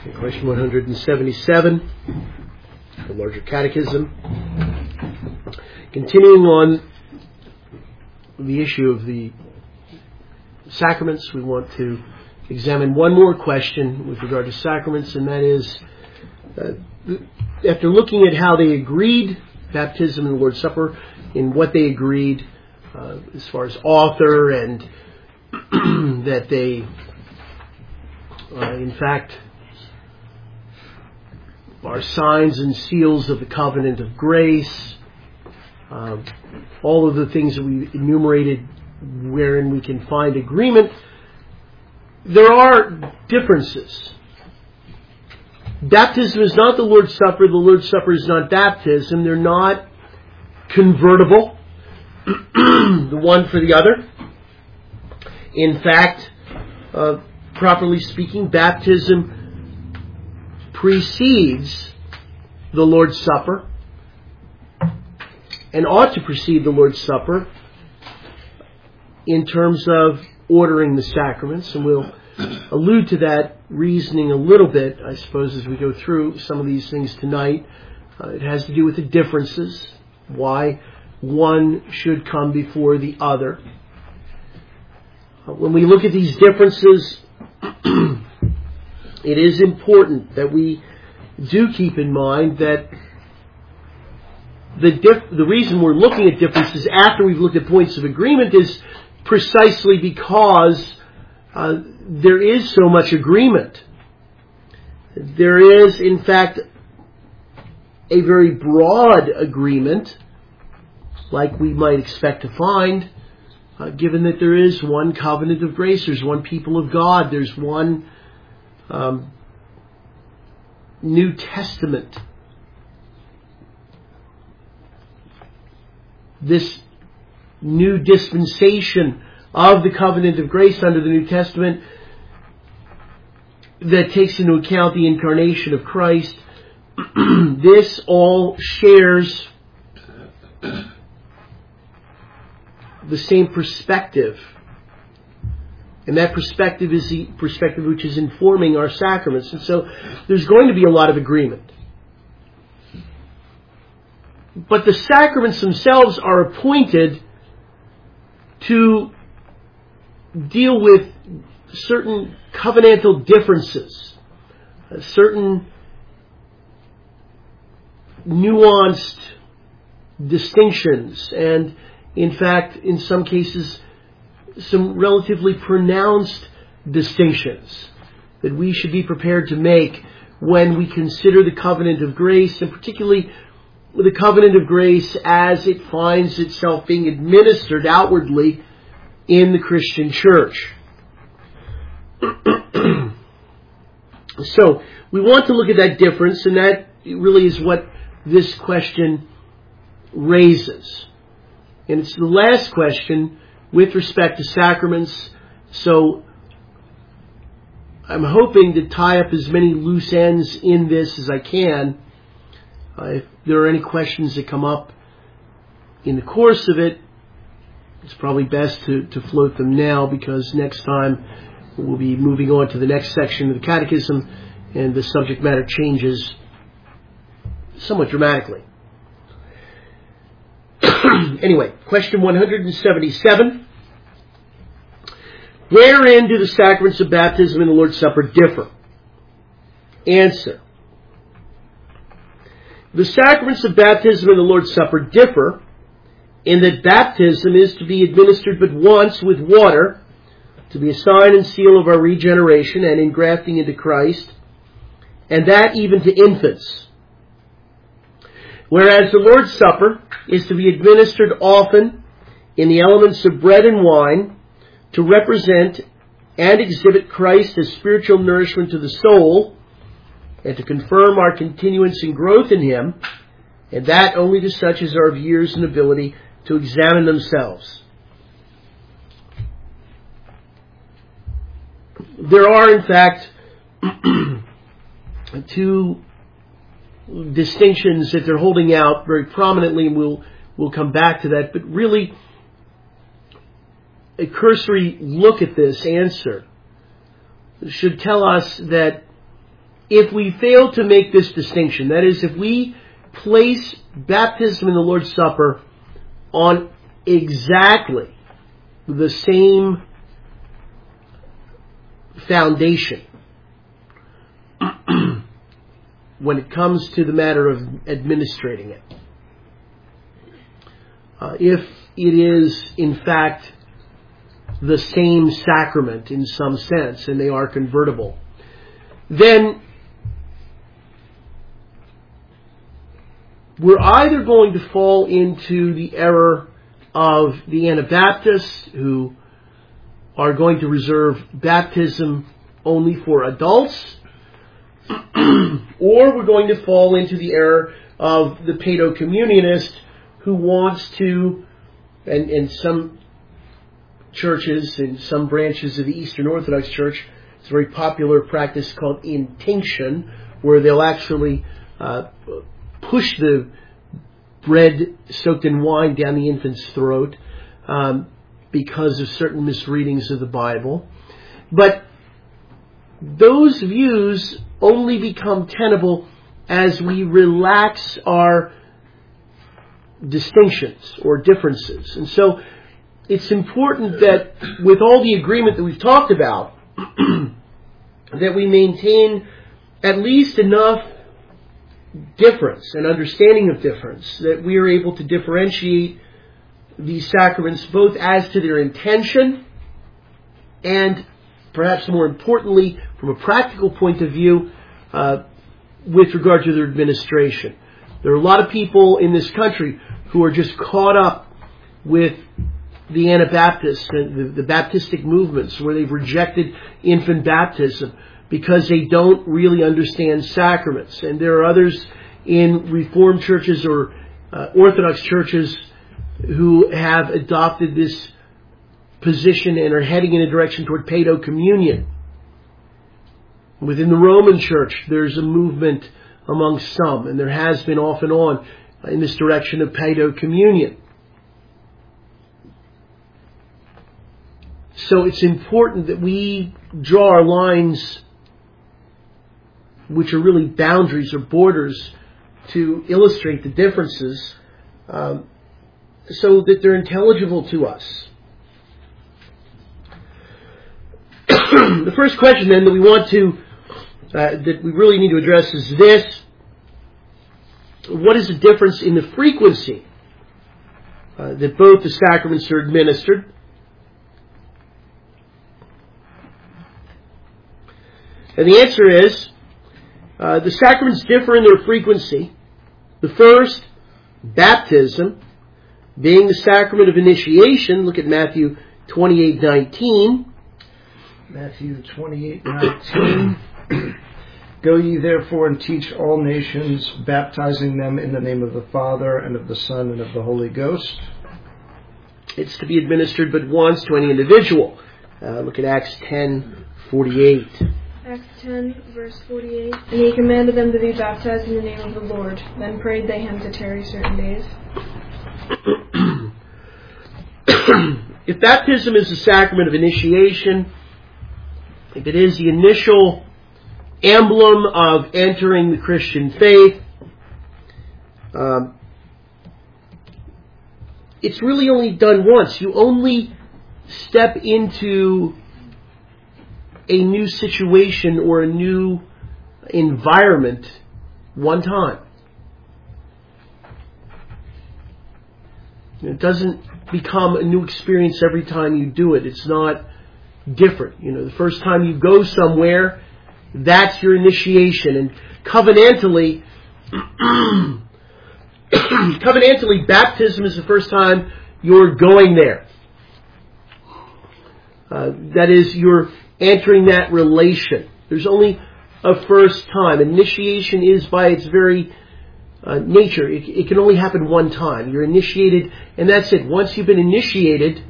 Question 177, the Larger Catechism. Continuing on the issue of the sacraments, we want to examine one more question with regard to sacraments, and that is, after looking at how they agreed, baptism and the Lord's Supper, in what they agreed as far as author, and that they, in fact, are signs and seals of the covenant of grace, all of the things that we enumerated wherein we can find agreement, there are differences. Baptism is not the Lord's Supper. The Lord's Supper is not baptism. They're not convertible, the one for the other. In fact, properly speaking, baptism precedes the Lord's Supper and ought to precede the Lord's Supper in terms of ordering the sacraments, and we'll allude to that reasoning a little bit, I suppose, as we go through some of these things tonight. It has to do with the differences, why one should come before the other. When we look at these differences, it is important that we do keep in mind that the reason we're looking at differences after we've looked at points of agreement is precisely because there is so much agreement. There is, in fact, a very broad agreement, like we might expect to find, given that there is one covenant of grace, there's one people of God, there's one New Testament. This new dispensation of the covenant of grace under the New Testament that takes into account the incarnation of Christ, this all shares the same perspective. And that perspective is the perspective which is informing our sacraments. And so there's going to be a lot of agreement. But the sacraments themselves are appointed to deal with certain covenantal differences, certain nuanced distinctions, and in fact, in some cases, some relatively pronounced distinctions that we should be prepared to make when we consider the covenant of grace, and particularly the covenant of grace as it finds itself being administered outwardly in the Christian church. So, we want to look at that difference, and that really is what this question raises. And it's the last question with respect to sacraments, so I'm hoping to tie up as many loose ends in this as I can. If there are any questions that come up in the course of it, it's probably best to float them now, because next time we'll be moving on to the next section of the Catechism, and the subject matter changes somewhat dramatically. Anyway, question 177. Wherein do the sacraments of baptism and the Lord's Supper differ? Answer. The sacraments of baptism and the Lord's Supper differ in that baptism is to be administered but once with water, to be a sign and seal of our regeneration and engrafting into Christ, and that even to infants. Whereas the Lord's Supper is to be administered often in the elements of bread and wine to represent and exhibit Christ as spiritual nourishment to the soul and to confirm our continuance and growth in Him, and that only to such as are of years and ability to examine themselves. There are, in fact, two distinctions that they're holding out very prominently, and we'll come back to that. But really, a cursory look at this answer should tell us that if we fail to make this distinction, that is, if we place baptism in the Lord's Supper on exactly the same foundation when it comes to the matter of administrating it, if it is in fact the same sacrament in some sense and they are convertible, then we're either going to fall into the error of the Anabaptists, who are going to reserve baptism only for adults, or we're going to fall into the error of the Paedo-Communionist, who wants to, and some churches and some branches of the Eastern Orthodox Church, it's a very popular practice called intinction, where they'll actually push the bread soaked in wine down the infant's throat because of certain misreadings of the Bible. But those views only become tenable as we relax our distinctions or differences. And so it's important that with all the agreement that we've talked about, that we maintain at least enough difference and understanding of difference that we are able to differentiate these sacraments both as to their intention and, perhaps more importantly, from a practical point of view, with regard to their administration. There are a lot of people in this country who are just caught up with the Anabaptists and the Baptistic movements, where they've rejected infant baptism because they don't really understand sacraments. And there are others in Reformed churches or Orthodox churches who have adopted this position and are heading in a direction toward Paedo-Communion. Within the Roman Church, there's a movement among some, and there has been off and on, in this direction of Paedo-Communion. So it's important that we draw our lines, which are really boundaries or borders, to illustrate the differences, so that they're intelligible to us. The first question then that we want to, that we really need to address is this: what is the difference in the frequency that both the sacraments are administered? And the answer is, the sacraments differ in their frequency. The first, baptism, being the sacrament of initiation. Look at Matthew 28:19. Matthew 28:19. Go ye therefore and teach all nations, baptizing them in the name of the Father, and of the Son, and of the Holy Ghost. It's to be administered but once to any individual. Look at Acts 10:48. Acts 10, verse 48. And he commanded them to be baptized in the name of the Lord. Then prayed they him to tarry certain days. If baptism is the sacrament of initiation, if it is the initial emblem of entering the Christian faith, it's really only done once. You only step into a new situation or a new environment one time. It doesn't become a new experience every time you do it. It's not different. The first time you go somewhere, that's your initiation. And covenantally, baptism is the first time you're going there. That is, you're entering that relation. There's only a first time. Initiation is, by its very nature, it can only happen one time. You're initiated, and that's it. Once you've been initiated,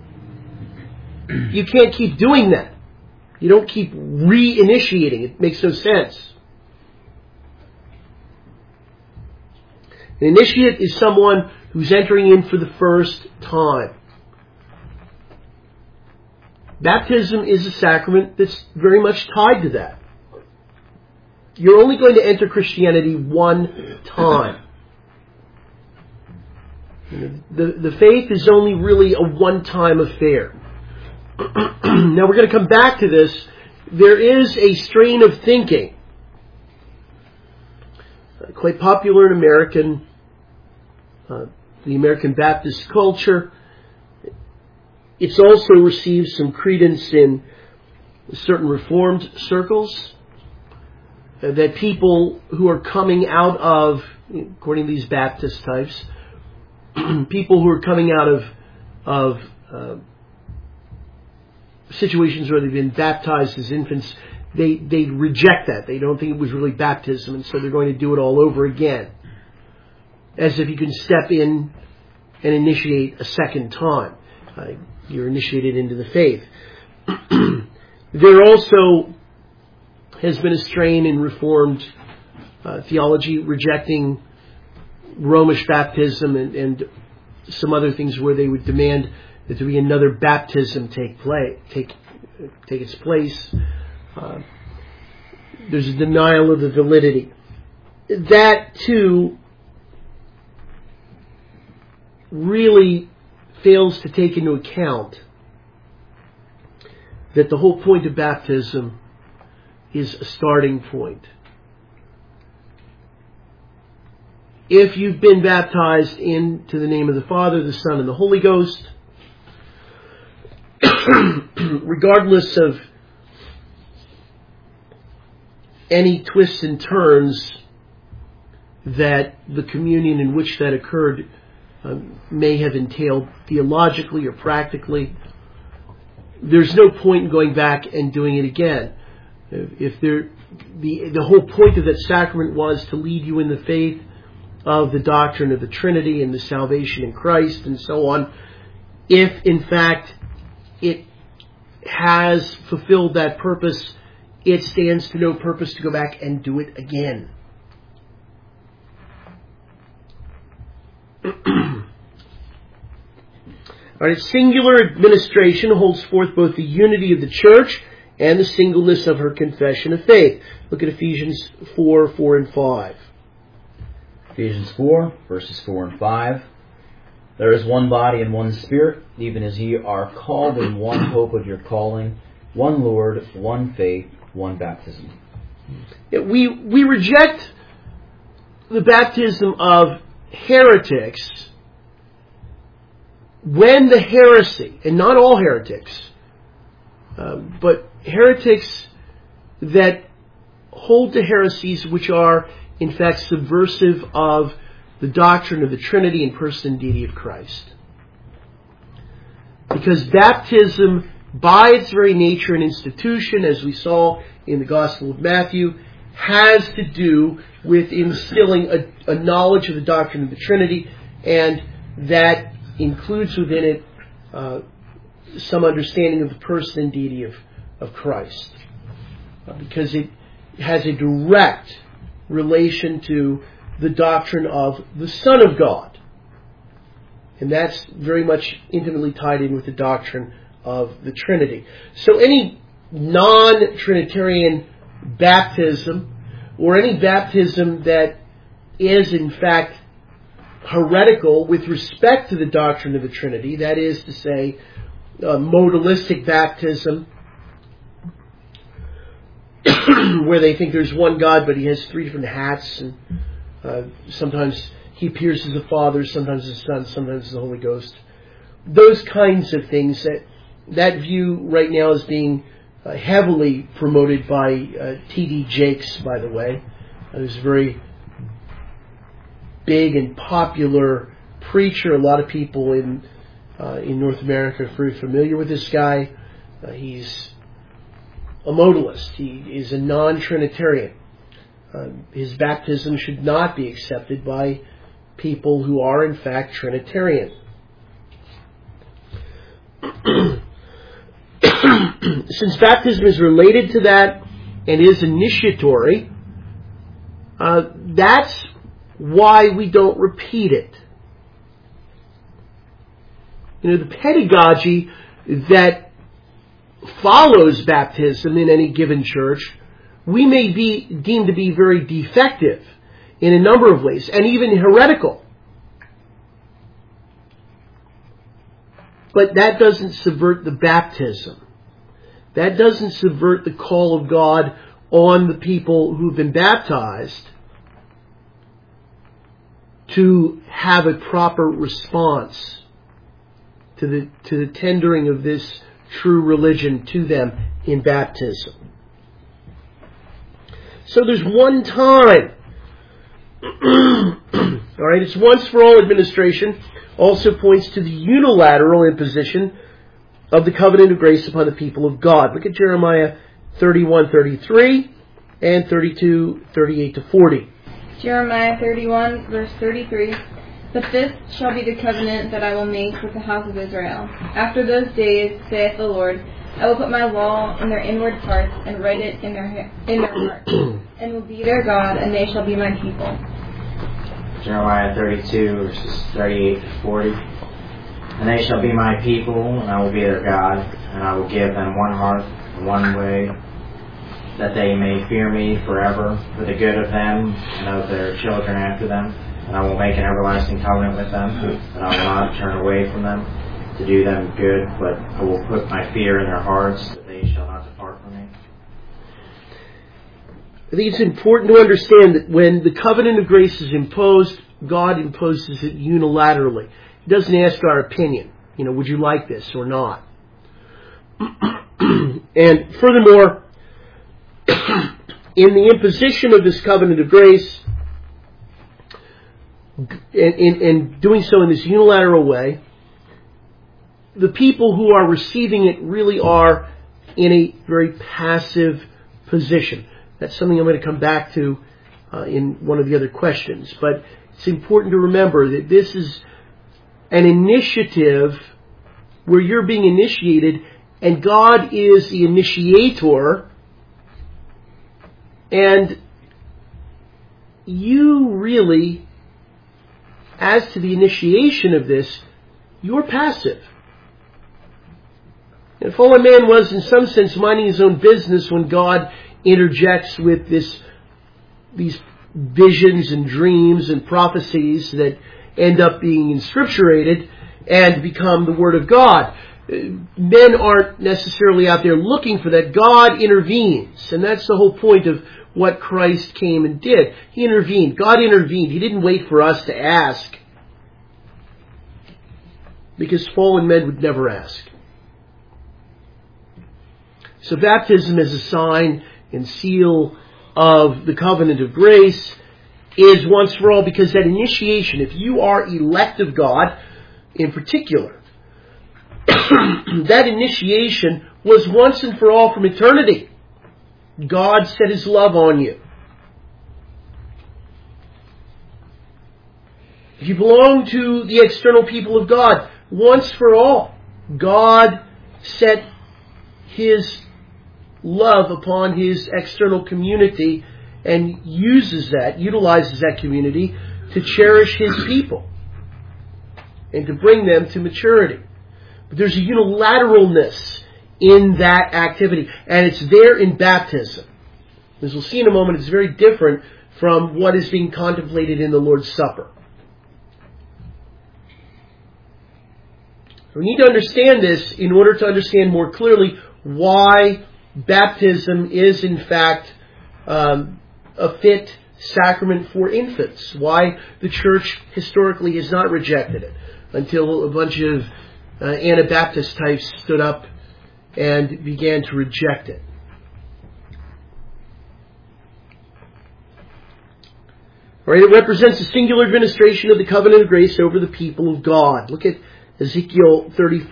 you can't keep doing that. You don't keep re-initiating. It makes no sense. An initiate is someone who's entering in for the first time. Baptism is a sacrament that's very much tied to that. you're only going to enter Christianity one time. The faith is only really a one-time affair. Now we're going to come back to this. There is a strain of thinking, quite popular in the American Baptist culture. It's also received some credence in certain Reformed circles, that people who are coming out of, according to these Baptist types, people who are coming out of situations where they've been baptized as infants, they reject that. They don't think it was really baptism, and so they're going to do it all over again, as if you can step in and initiate a second time. You're initiated into the faith. There also has been a strain in Reformed theology rejecting Romish baptism and some other things where they would demand that there be another baptism take its place. There's a denial of the validity. That too really fails to take into account that the whole point of baptism is a starting point. If you've been baptized into the name of the Father, the Son, and the Holy Ghost, regardless of any twists and turns that the communion in which that occurred may have entailed theologically or practically, there's no point in going back and doing it again. If the whole point of that sacrament was to lead you in the faith of the doctrine of the Trinity and the salvation in Christ and so on, if in fact it has fulfilled that purpose, it stands to no purpose to go back and do it again. All right, singular administration holds forth both the unity of the church and the singleness of her confession of faith. Look at Ephesians 4 and 5. Ephesians 4, verses 4 and 5. There is one body and one Spirit, even as ye are called in one hope of your calling, one Lord, one faith, one baptism. We reject the baptism of heretics when the heresy, and not all heretics, but heretics that hold to heresies which are in fact subversive of the doctrine of the Trinity and person and deity of Christ. Because baptism, by its very nature and institution, as we saw in the Gospel of Matthew, has to do with instilling a knowledge of the doctrine of the Trinity, and that includes within it some understanding of the person and deity of Christ. Because it has a direct relation to the doctrine of the Son of God. And that's very much intimately tied in with the doctrine of the Trinity. So any non-Trinitarian baptism, or any baptism that is in fact heretical with respect to the doctrine of the Trinity, that is to say, modalistic baptism, where they think there's one God but he has three different hats, and sometimes he appears as the Father, sometimes as the Son, sometimes as the Holy Ghost. Those kinds of things, that view right now is being heavily promoted by T.D. Jakes, by the way, who's a very big and popular preacher. A lot of people in North America are very familiar with this guy. He's a modalist. He is a non-Trinitarian. His baptism should not be accepted by people who are in fact Trinitarian. Since baptism is related to that and is initiatory, that's why we don't repeat it. The pedagogy that follows baptism in any given church we may be deemed to be very defective in a number of ways, and even heretical. But that doesn't subvert the baptism. That doesn't subvert the call of God on the people who've been baptized to have a proper response to the tendering of this true religion to them in baptism. So there's one time. All right, it's once for all administration. Also points to the unilateral imposition of the covenant of grace upon the people of God. Look at Jeremiah 31:33 and 32:38-40. Jeremiah 31, verse 33. But this shall be the covenant that I will make with the house of Israel. After those days, saith the Lord, I will put my law in their inward parts and write it in their hearts, and will be their God, and they shall be my people. Jeremiah 32, verses 38-40. And they shall be my people, and I will be their God, and I will give them one heart and one way, that they may fear me forever, for the good of them and of their children after them. And I will make an everlasting covenant with them, and I will not turn away from them to do them good, but I will put my fear in their hearts, that they shall not depart from me. I think it's important to understand that when the covenant of grace is imposed, God imposes it unilaterally. He doesn't ask our opinion. Would you like this or not? And furthermore, in the imposition of this covenant of grace, and doing so in this unilateral way, the people who are receiving it really are in a very passive position. That's something I'm going to come back to in one of the other questions. But it's important to remember that this is an initiative where you're being initiated, and God is the initiator, and you really, as to the initiation of this, you're passive. And fallen man was, in some sense, minding his own business when God interjects with these visions and dreams and prophecies that end up being inscripturated and become the Word of God. Men aren't necessarily out there looking for that. God intervenes. And that's the whole point of what Christ came and did. He intervened. God intervened. He didn't wait for us to ask, because fallen men would never ask. So baptism as a sign and seal of the covenant of grace is once for all, because that initiation, if you are elect of God in particular, that initiation was once and for all from eternity. God set His love on you. If you belong to the external people of God, once for all, God set His love upon His external community and utilizes that community to cherish His people and to bring them to maturity. But there's a unilateralness in that activity, and it's there in baptism. As we'll see in a moment, it's very different from what is being contemplated in the Lord's Supper. We need to understand this in order to understand more clearly why baptism is in fact a fit sacrament for infants. Why the Church historically has not rejected it until a bunch of Anabaptist types stood up and began to reject it. All right, it represents a singular administration of the covenant of grace over the people of God. Look at Ezekiel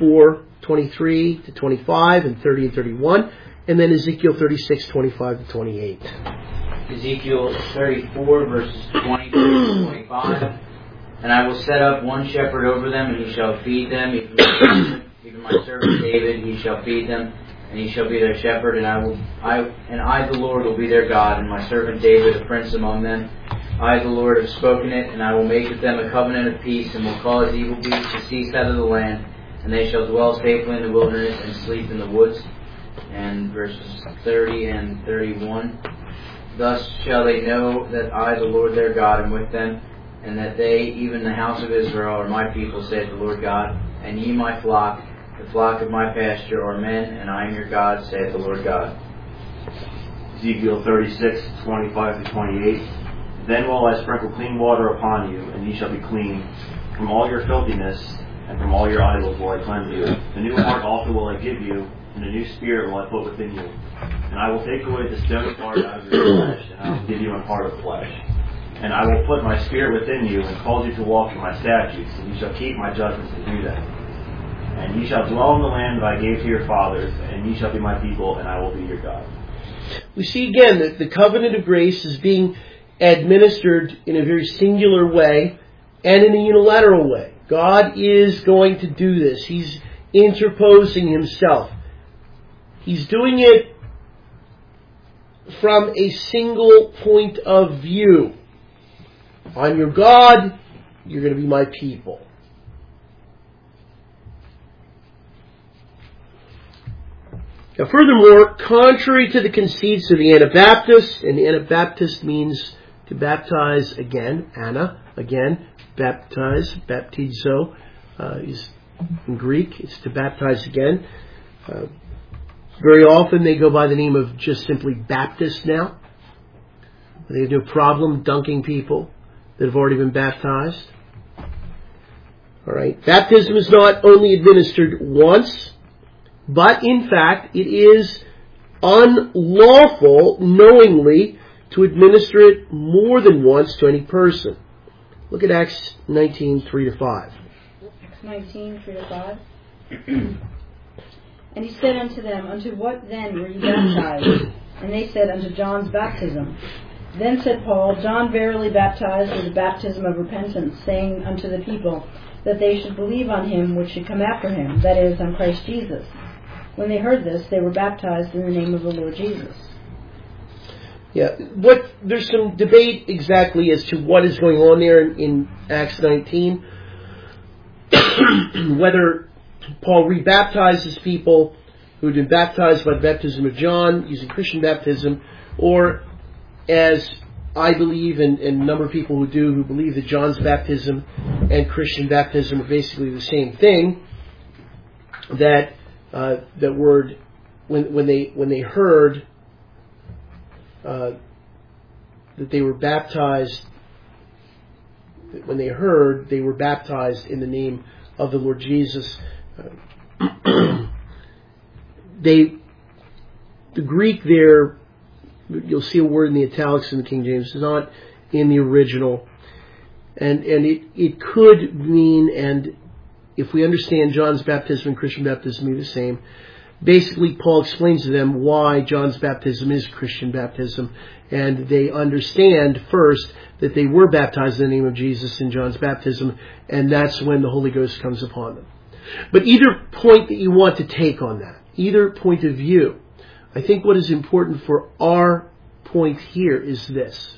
34:23-25 and 30 and 31, and then Ezekiel 36:25-28. Ezekiel 34, verses 20-25. And I will set up one shepherd over them, and he shall feed them, even my servant David, he shall feed them, and he shall be their shepherd, and I the Lord will be their God, and my servant David a prince among them. I the Lord have spoken it, and I will make with them a covenant of peace, and will cause evil beasts to cease out of the land, and they shall dwell safely in the wilderness and sleep in the woods. And verses 30 and 31. Thus shall they know that I, the Lord their God, am with them, and that they, even the house of Israel, are my people, saith the Lord God. And ye my flock, the flock of my pasture, are men, and I am your God, saith the Lord God. Ezekiel 36:25-28. Then will I sprinkle clean water upon you, and ye shall be clean. From all your filthiness and from all your idols will I cleanse you. A new heart also will I give you, and a new spirit will I put within you. And I will take away the stony heart out of your flesh, and I will give you a heart of flesh. And I will put my spirit within you, and cause you to walk in my statutes, and you shall keep my judgments and do them. And ye shall dwell in the land that I gave to your fathers, and ye shall be my people, and I will be your God. We see again that the covenant of grace is being administered in a very singular way and in a unilateral way. God is going to do this. He's interposing himself. He's doing it from a single point of view. I'm your God, you're going to be my people. Now, furthermore, contrary to the conceits of the Anabaptists, and Anabaptist means to baptize again, Anna, again, baptize, baptizo, is in Greek, it's to baptize again. Very often they go by the name of just simply Baptist now. They have no problem dunking people that have already been baptized. Alright, baptism is not only administered once, but in fact it is unlawful knowingly to administer it more than once to any person. Look at Acts 19:3-5. Acts 19:3-5. And he said unto them, Unto what then were ye baptized? And they said, Unto John's baptism. Then said Paul, John verily baptized with the baptism of repentance, saying unto the people, that they should believe on him which should come after him, that is, on Christ Jesus. When they heard this, they were baptized in the name of the Lord Jesus. Yeah, there's some debate exactly as to what is going on there in Acts 19. Whether Paul rebaptizes people who had been baptized by the baptism of John, using Christian baptism, or as I believe, and a number of people who believe that John's baptism and Christian baptism are basically the same thing, that that word, when they heard that they were baptized, when they heard they were baptized in the name of the Lord Jesus, the Greek there, you'll see a word in the italics in the King James, is not in the original, and it could mean, and if we understand John's baptism and Christian baptism be the same, basically Paul explains to them why John's baptism is Christian baptism, and they understand first that they were baptized in the name of Jesus in John's baptism, and that's when the Holy Ghost comes upon them. But either point that you want to take on that, either point of view, I think what is important for our point here is this.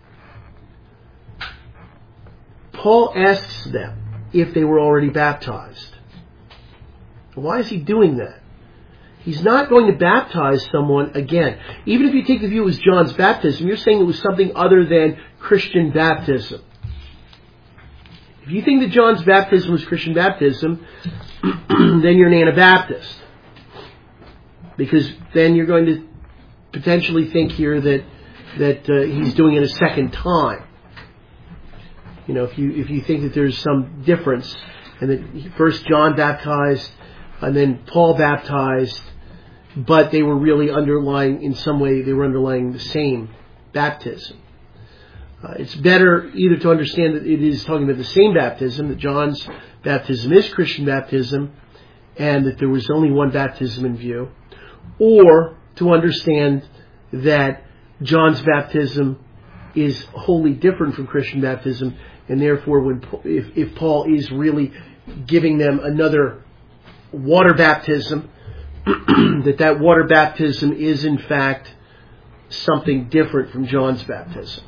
Paul asks them if they were already baptized. Why is he doing that? He's not going to baptize someone again. Even if you take the view it was John's baptism, you're saying it was something other than Christian baptism. If you think that John's baptism was Christian baptism, then you're an Anabaptist. Because then you're going to potentially think here that he's doing it a second time. You know, if you think that there's some difference, and that first John baptized, and then Paul baptized, but they were really underlying, in some way, they were underlying the same baptism. It's better either to understand that it is talking about the same baptism, that John's baptism is Christian baptism, and that there was only one baptism in view, or to understand that John's baptism is wholly different from Christian baptism, and therefore if Paul is really giving them another water baptism, that water baptism is in fact something different from John's baptism.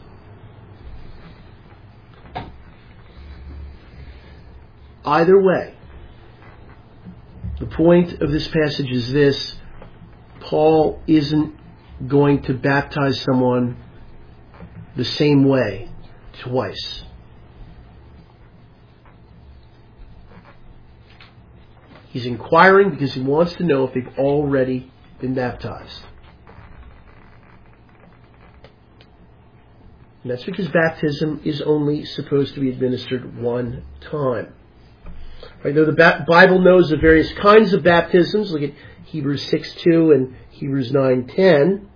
Either way, the point of this passage is this: Paul isn't going to baptize someone the same way twice. He's inquiring because he wants to know if they've already been baptized. And that's because baptism is only supposed to be administered one time. Right, though the Bible knows of various kinds of baptisms, look at Hebrews 6:2 and Hebrews 9:10.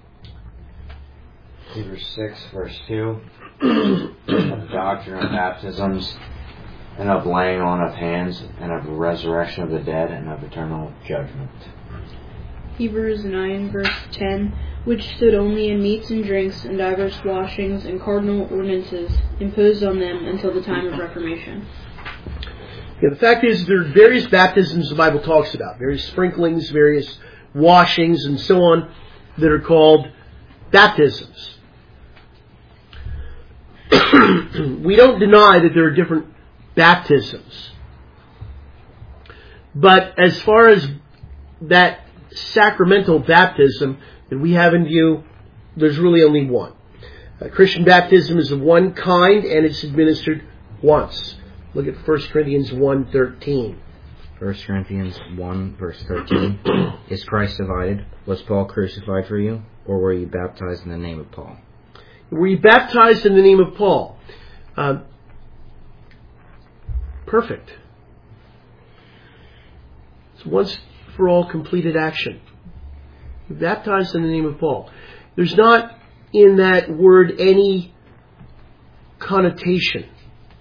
Hebrews 6, verse 2, of doctrine of baptisms, and of laying on of hands, and of the resurrection of the dead, and of eternal judgment. Hebrews 9, verse 10, which stood only in meats and drinks, and divers washings, and cardinal ordinances, imposed on them until the time of Reformation. Yeah, the fact is, there are various baptisms the Bible talks about, various sprinklings, various washings, and so on, that are called baptisms. We don't deny that there are different baptisms. But as far as that sacramental baptism that we have in view, there's really only one. Christian baptism is of one kind, and it's administered once. Look at 1 Corinthians 1:13. 1 Corinthians 1, verse 13. Is Christ divided? Was Paul crucified for you? Or were you baptized in the name of Paul? Were you baptized in the name of Paul? Perfect. It's once for all completed action. You're baptized in the name of Paul. There's not in that word any connotation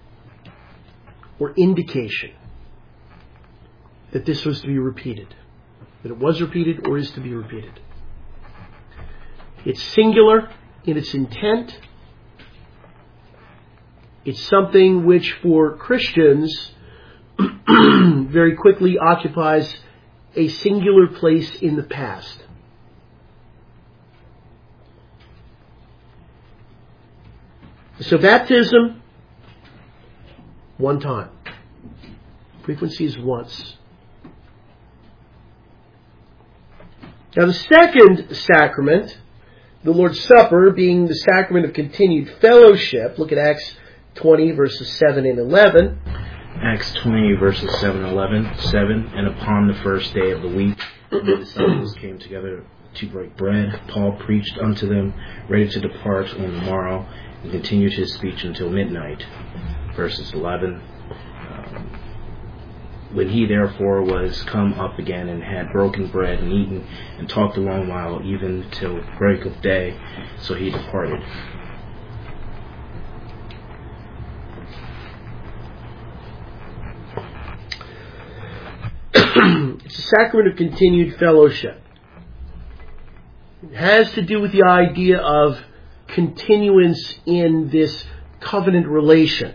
or indication that this was to be repeated, that it was repeated or is to be repeated. It's singular in its intent. It's something which for Christians very quickly occupies a singular place in the past. So baptism, one time. Frequency is once. Now the second sacrament, the Lord's Supper, being the sacrament of continued fellowship, look at Acts 20 verses 7 and 11. Acts 20 verses 7 and 11. 7, and upon the first day of the week, when the disciples came together to break bread, Paul preached unto them, ready to depart on the morrow, and continued his speech until midnight. Verses 11. When he therefore was come up again and had broken bread and eaten and talked a long while, even till break of day, so he departed. It's a sacrament of continued fellowship. It has to do with the idea of continuance in this covenant relation.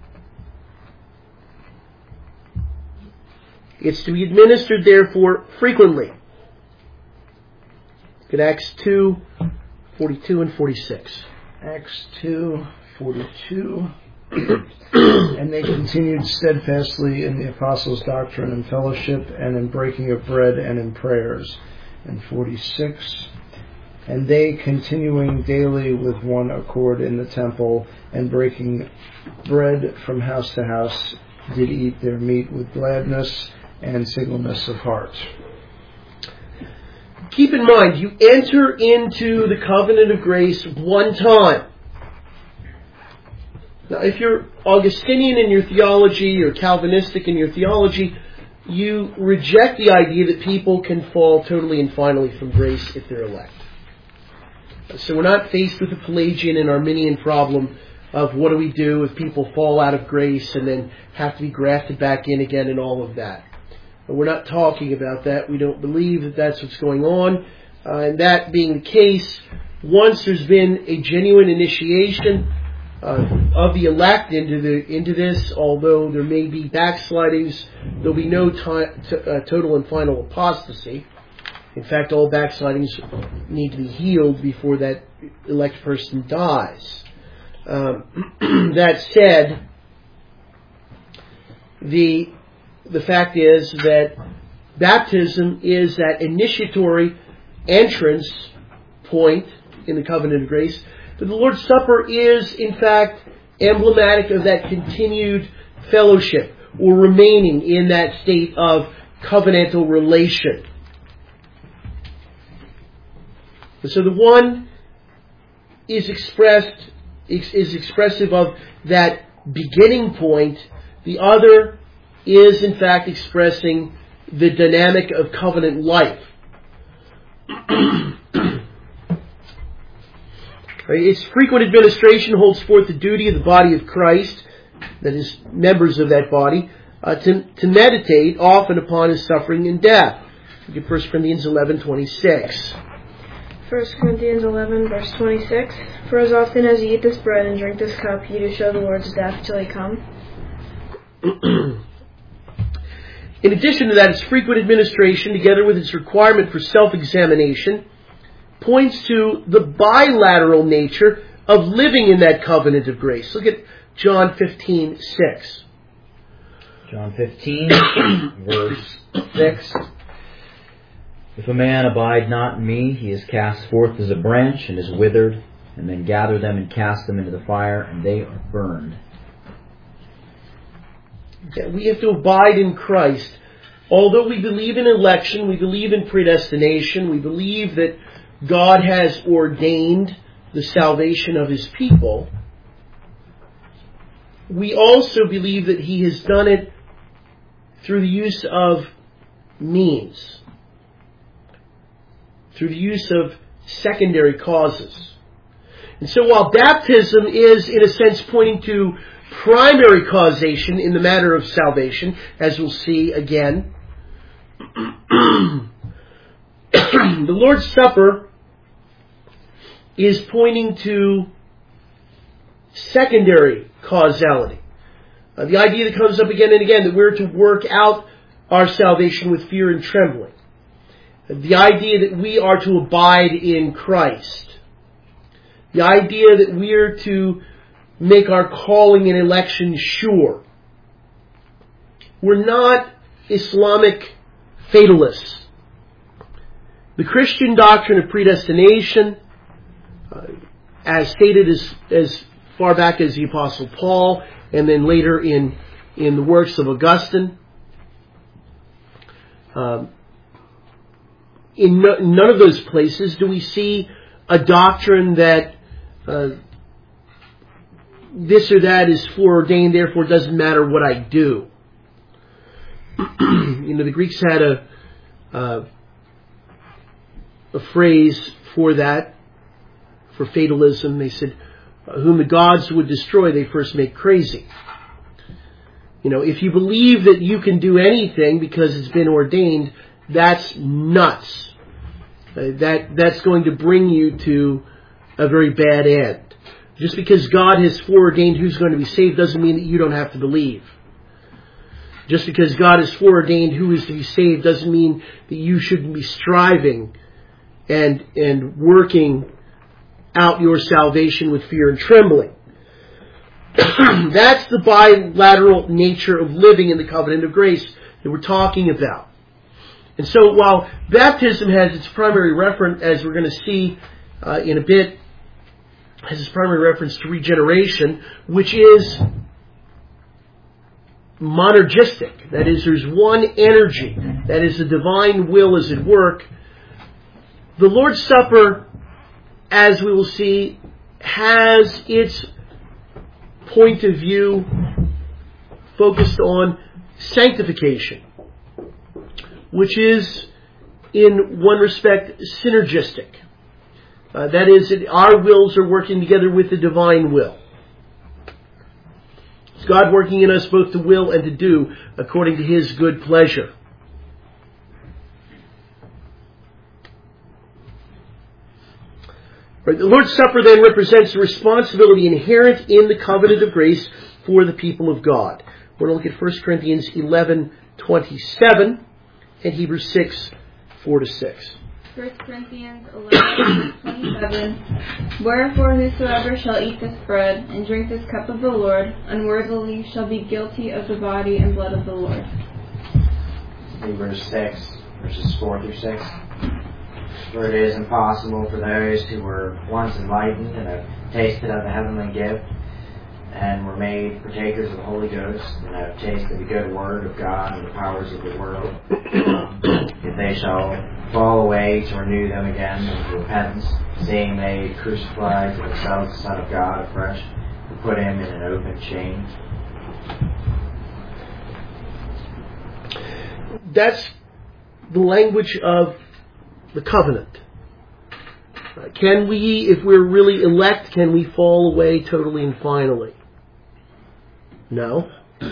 It's to be administered, therefore, frequently. Look at Acts 2, 42 and 46. Acts 2, 42. And they continued steadfastly in the apostles' doctrine and fellowship, and in breaking of bread, and in prayers. And 46. And they, continuing daily with one accord in the temple, and breaking bread from house to house, did eat their meat with gladness and singleness of heart. Keep in mind, you enter into the covenant of grace one time. Now, if you're Augustinian in your theology or Calvinistic in your theology, you reject the idea that people can fall totally and finally from grace if they're elect. So we're not faced with the Pelagian and Arminian problem of what do we do if people fall out of grace and then have to be grafted back in again and all of that. But we're not talking about that. We don't believe that that's what's going on. And that being the case, once there's been a genuine initiation of the elect into this, although there may be backslidings, there'll be no total and final apostasy. In fact, all backslidings need to be healed before that elect person dies. That said, the fact is that baptism is that initiatory entrance point in the covenant of grace But the Lord's Supper is, in fact, emblematic of that continued fellowship, or remaining in that state of covenantal relation. And so the one is expressive of that beginning point. The other is, in fact, expressing the dynamic of covenant life. Its frequent administration holds forth the duty of the body of Christ, that is, members of that body, to meditate often upon His suffering and death. Look at 1 Corinthians 11:26. 1 Corinthians 11, verse 26. For as often as you eat this bread and drink this cup, you do show the Lord's death till He come. In addition to that, its frequent administration, together with its requirement for self-examination, points to the bilateral nature of living in that covenant of grace. Look at John 15:6. John 15, verse 6. If a man abide not in me, he is cast forth as a branch and is withered, and then gather them and cast them into the fire, and they are burned. We have to abide in Christ. Although we believe in election, we believe in predestination, we believe that God has ordained the salvation of His people, we also believe that He has done it through the use of means, through the use of secondary causes. And so while baptism is, in a sense, pointing to primary causation in the matter of salvation, as we'll see again, the Lord's Supper is pointing to secondary causality. The idea that comes up again and again, that we're to work out our salvation with fear and trembling. The idea that we are to abide in Christ. The idea that we are to make our calling and election sure. We're not Islamic fatalists. The Christian doctrine of predestination, as stated as far back as the Apostle Paul, and then later in the works of Augustine, in none of those places do we see a doctrine that this or that is foreordained, therefore it doesn't matter what I do. The Greeks had a phrase for that, for fatalism. They said, whom the gods would destroy, they first make crazy. If you believe that you can do anything because it's been ordained, that's nuts. That's going to bring you to a very bad end. Just because God has foreordained who's going to be saved doesn't mean that you don't have to believe. Just because God has foreordained who is to be saved doesn't mean that you shouldn't be striving and working out your salvation with fear and trembling. That's the bilateral nature of living in the covenant of grace that we're talking about. And so while baptism has its primary reference, as we're going to see in a bit, has its primary reference to regeneration, which is monergistic. That is, there's one energy. That is, the divine will is at work. The Lord's Supper, as we will see, has its point of view focused on sanctification, which is, in one respect, synergistic. That is, that our wills are working together with the divine will. It's God working in us both to will and to do according to His good pleasure. Right, the Lord's Supper then represents the responsibility inherent in the covenant of grace for the people of God. We're going to look at 1 Corinthians 11:27 and Hebrews 6:4-6. 1 Corinthians 11:27. Wherefore whosoever shall eat this bread and drink this cup of the Lord unworthily shall be guilty of the body and blood of the Lord. Hebrews 6, verses 4-6. For it is impossible for those who were once enlightened and have tasted of the heavenly gift and were made partakers of the Holy Ghost and have tasted the good word of God and the powers of the world, if they shall fall away, to renew them again into repentance, seeing they crucified to themselves the Son of God afresh, and put him in an open shame. That's the language of the covenant. Can we, if we're really elect, can we fall away totally and finally? No.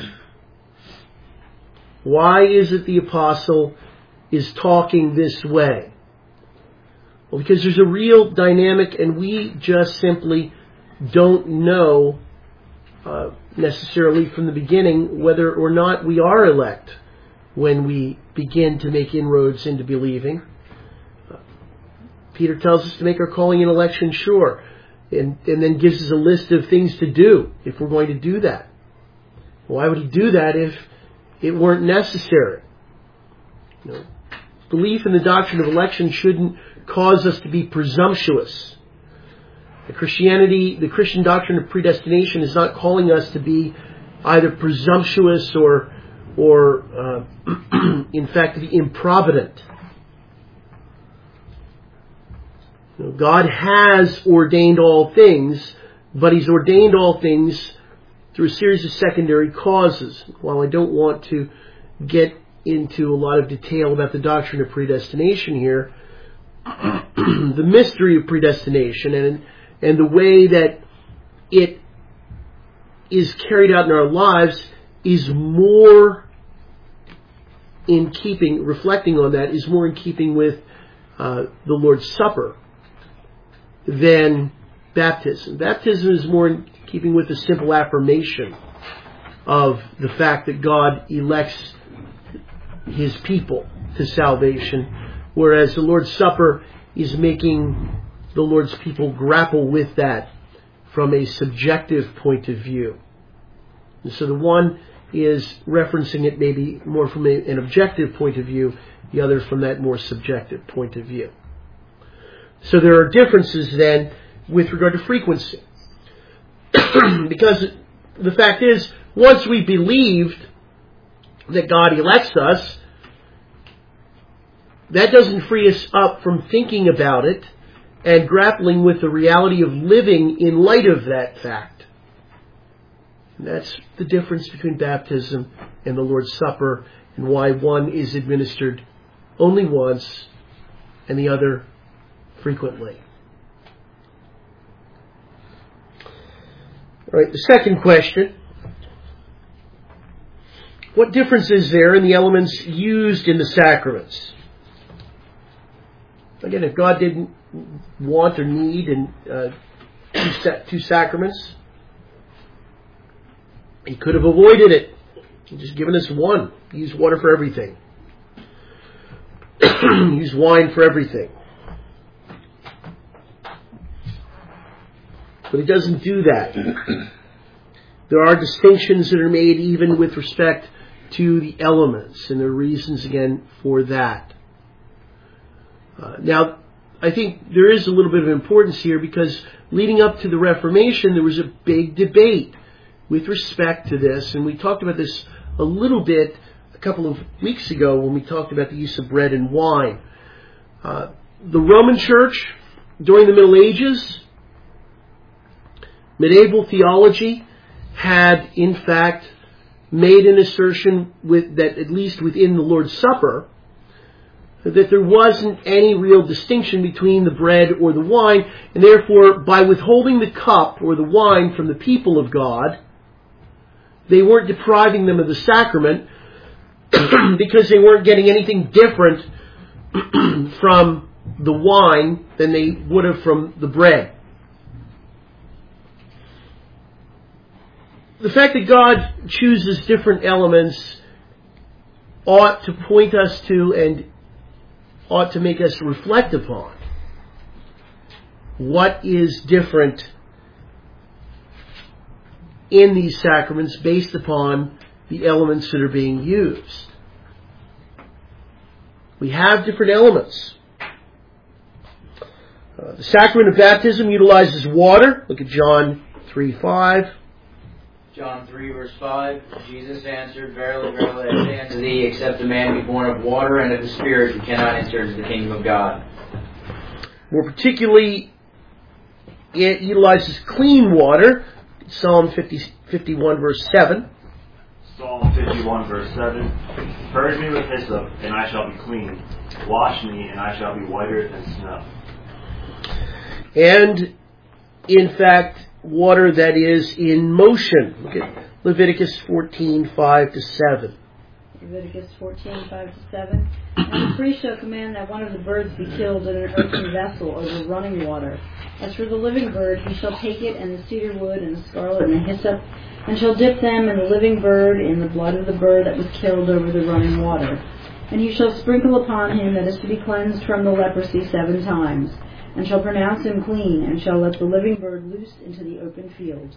Why is it the apostle is talking this way? Well, because there's a real dynamic, and we just simply don't know necessarily from the beginning whether or not we are elect when we begin to make inroads into believing. Peter tells us to make our calling and election sure, and then gives us a list of things to do if we're going to do that. Why would he do that if it weren't necessary? You know, belief in the doctrine of election shouldn't cause us to be presumptuous. The Christian doctrine of predestination is not calling us to be either presumptuous or in fact, to be improvident. You know, God has ordained all things, but He's ordained all things through a series of secondary causes. While I don't want to get into a lot of detail about the doctrine of predestination here, the mystery of predestination and the way that it is carried out in our lives is more in keeping, reflecting on that, is more in keeping with the Lord's Supper than baptism. Baptism is more in keeping with the simple affirmation of the fact that God elects His people to salvation, whereas the Lord's Supper is making the Lord's people grapple with that from a subjective point of view. And so the one is referencing it maybe more from an objective point of view, the other from that more subjective point of view. So there are differences then with regard to frequency. Because the fact is, once we believed that God elects us, that doesn't free us up from thinking about it and grappling with the reality of living in light of that fact. And that's the difference between baptism and the Lord's Supper, and why one is administered only once and the other frequently. All right, the second question. What difference is there in the elements used in the sacraments? Again, if God didn't want or need two sacraments, He could have avoided it. He's just given us one. Use water for everything. Use wine for everything. But He doesn't do that. There are distinctions that are made even with respect to the elements, and there are reasons again for that. Now, I think there is a little bit of importance here, because leading up to the Reformation, there was a big debate with respect to this, and we talked about this a little bit a couple of weeks ago when we talked about the use of bread and wine. The Roman Church, during the Middle Ages, medieval theology had, in fact, made an assertion that at least within the Lord's Supper, that there wasn't any real distinction between the bread or the wine, and therefore, by withholding the cup or the wine from the people of God, they weren't depriving them of the sacrament because they weren't getting anything different from the wine than they would have from the bread. The fact that God chooses different elements ought to point us to and ought to make us reflect upon what is different in these sacraments based upon the elements that are being used. We have different elements. The sacrament of baptism utilizes water. Look at John 3:5. John 3, verse 5, Jesus answered, Verily, verily, I say unto thee, except a man be born of water and of the Spirit, he cannot enter into the kingdom of God. More particularly, it utilizes clean water. Psalm 51, verse 7. Psalm 51, verse 7. Purge me with hyssop, and I shall be clean. Wash me, and I shall be whiter than snow. And, in fact, water that is in motion. Look at Leviticus 14:5-7. Leviticus 14:5-7. And the priest shall command that one of the birds be killed in an earthen vessel over running water. As for the living bird, he shall take it and the cedar wood and the scarlet and the hyssop, and shall dip them and the living bird in the blood of the bird that was killed over the running water. And he shall sprinkle upon him that is to be cleansed from the leprosy 7 times, and shall pronounce him clean, and shall let the living bird loose into the open field.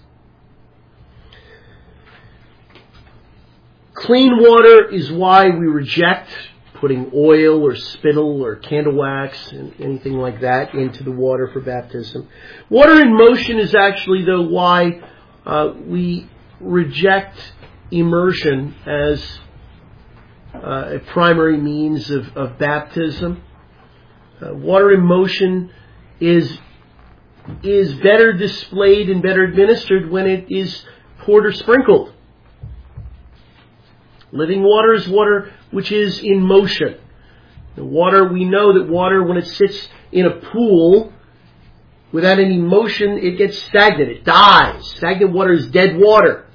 Clean water is why we reject putting oil or spittle or candle wax and anything like that into the water for baptism. Water in motion is actually, though, why we reject immersion as a primary means of baptism. Water in motion is better displayed and better administered when it is poured or sprinkled. Living water is water which is in motion. The water, we know that water, when it sits in a pool without any motion, it gets stagnant. It dies. Stagnant water is dead water.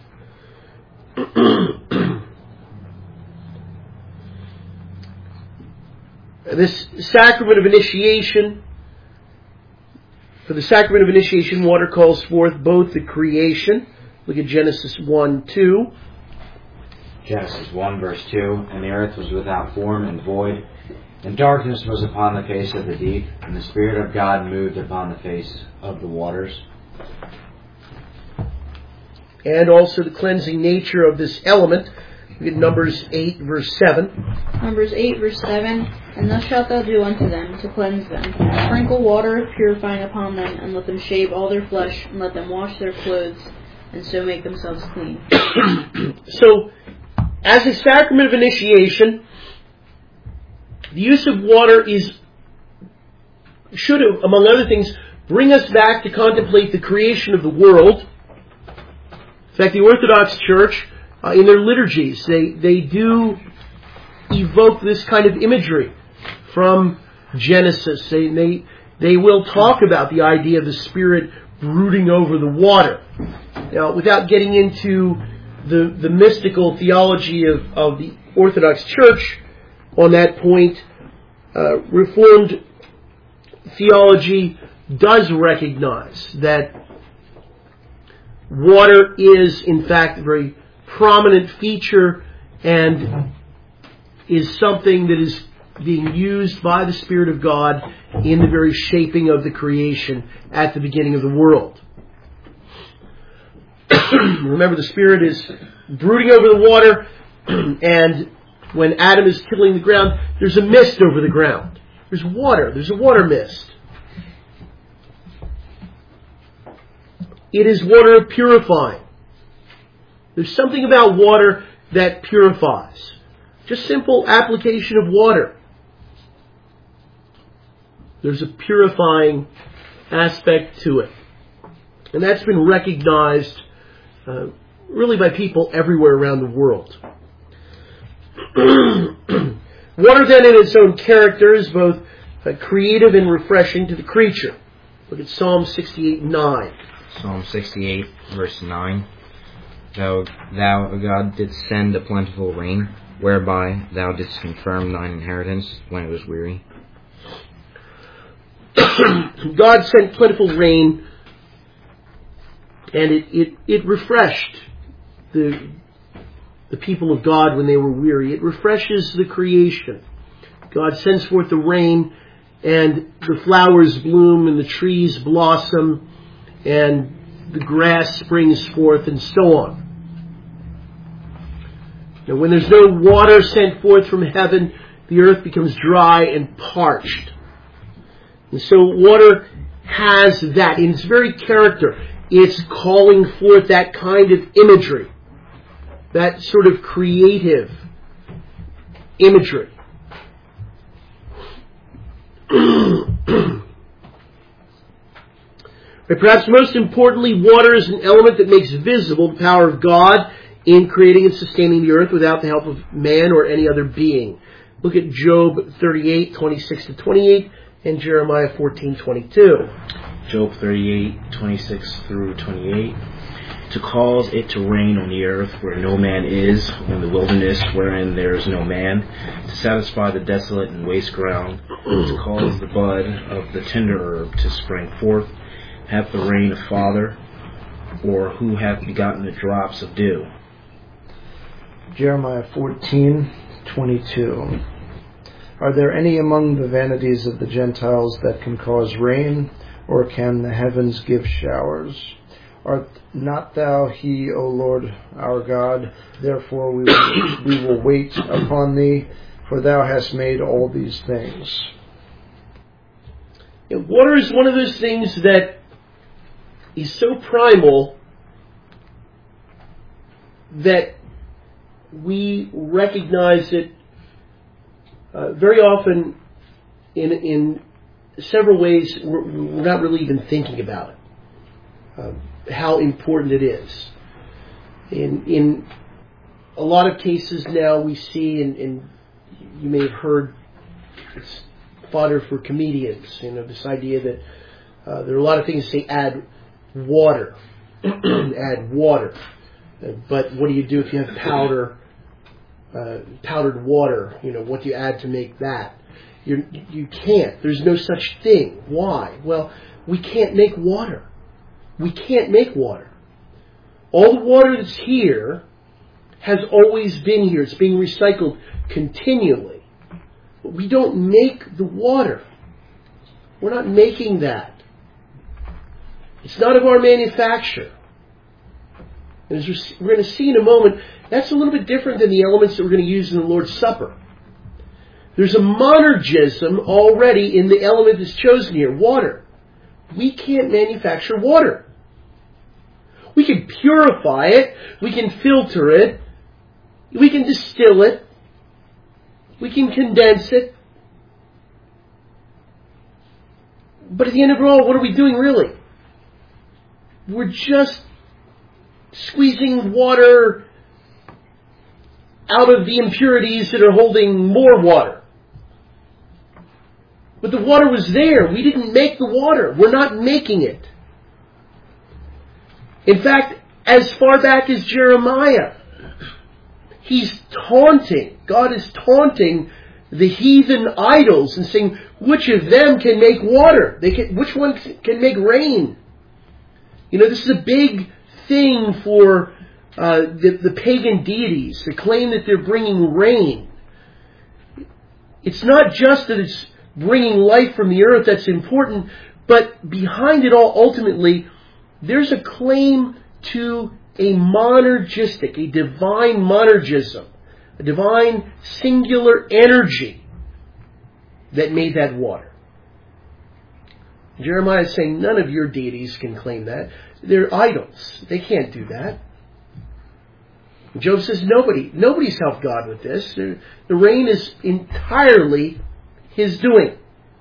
This sacrament of initiation, for the sacrament of initiation, water calls forth both the creation. Look at Genesis 1:2. Genesis 1, verse 2, And the earth was without form and void, and darkness was upon the face of the deep, and the Spirit of God moved upon the face of the waters. And also the cleansing nature of this element. Look at Numbers 8, verse 7. Numbers 8, verse 7. And thus shalt thou do unto them, to cleanse them. Sprinkle water, purifying upon them, and let them shave all their flesh, and let them wash their clothes, and so make themselves clean. So, as a sacrament of initiation, the use of water should, among other things, bring us back to contemplate the creation of the world. In fact, the Orthodox Church, in their liturgies, they do evoke this kind of imagery from Genesis. They will talk about the idea of the Spirit brooding over the water. Now, without getting into the mystical theology of the Orthodox Church on that point, Reformed theology does recognize that water is, in fact, a very prominent feature and is something that is being used by the Spirit of God in the very shaping of the creation at the beginning of the world. Remember, the Spirit is brooding over the water, and when Adam is tilling the ground, there's a mist over the ground. There's water. There's a water mist. It is water purifying. There's something about water that purifies. Just simple application of water. There's a purifying aspect to it. And that's been recognized really by people everywhere around the world. Water then in its own character is both creative and refreshing to the creature. Look at Psalm 68:9. Psalm 68, verse 9. Thou, O God, didst send a plentiful rain, whereby thou didst confirm thine inheritance when it was weary. God sent plentiful rain, and it refreshed the people of God when they were weary. It refreshes the creation. God sends forth the rain, and the flowers bloom, and the trees blossom, and the grass springs forth, and so on. Now, when there's no water sent forth from heaven, the earth becomes dry and parched. And so water has that in its very character. It's calling forth that kind of imagery, that sort of creative imagery. But perhaps most importantly, water is an element that makes visible the power of God in creating and sustaining the earth without the help of man or any other being. Look at Job 38:26-28 and Jeremiah 14:22. Job 38:26-28. To cause it to rain on the earth where no man is, on the wilderness wherein there is no man, to satisfy the desolate and waste ground, to cause the bud of the tender herb to spring forth. Hath the rain a father, or who hath begotten the drops of dew? Jeremiah 14:22. Are there any among the vanities of the Gentiles that can cause rain, or can the heavens give showers? Art not thou he, O Lord our God? Therefore we will wait upon thee, for thou hast made all these things. Water is one of those things that is so primal that we recognize it very often in several ways. We're not really even thinking about it, how important it is. In a lot of cases now we see, and you may have heard, it's fodder for comedians, this idea that there are a lot of things that say add water, add water. But what do you do if you have powdered water? What do you add to make that? You can't. There's no such thing. Why? Well, we can't make water. We can't make water. All the water that's here has always been here. It's being recycled continually. But we don't make the water. We're not making that. It's not of our manufacture. And as we're going to see in a moment, that's a little bit different than the elements that we're going to use in the Lord's Supper. There's a monergism already in the element that's chosen here, water. We can't manufacture water. We can purify it, we can filter it, we can distill it, we can condense it. But at the end of it all, what are we doing really? We're just squeezing water out of the impurities that are holding more water. But the water was there. We didn't make the water. We're not making it. In fact, as far back as Jeremiah, he's taunting. God is taunting the heathen idols and saying, which of them can make water? Which one can make rain? This is a big thing for the pagan deities to claim that they're bringing rain. It's not just that it's bringing life from the earth that's important, but behind it all, ultimately, there's a claim to a monergistic, a divine monergism, a divine singular energy that made that water. Jeremiah is saying none of your deities can claim that. They're idols. They can't do that. Job says nobody's helped God with this. The rain is entirely His doing.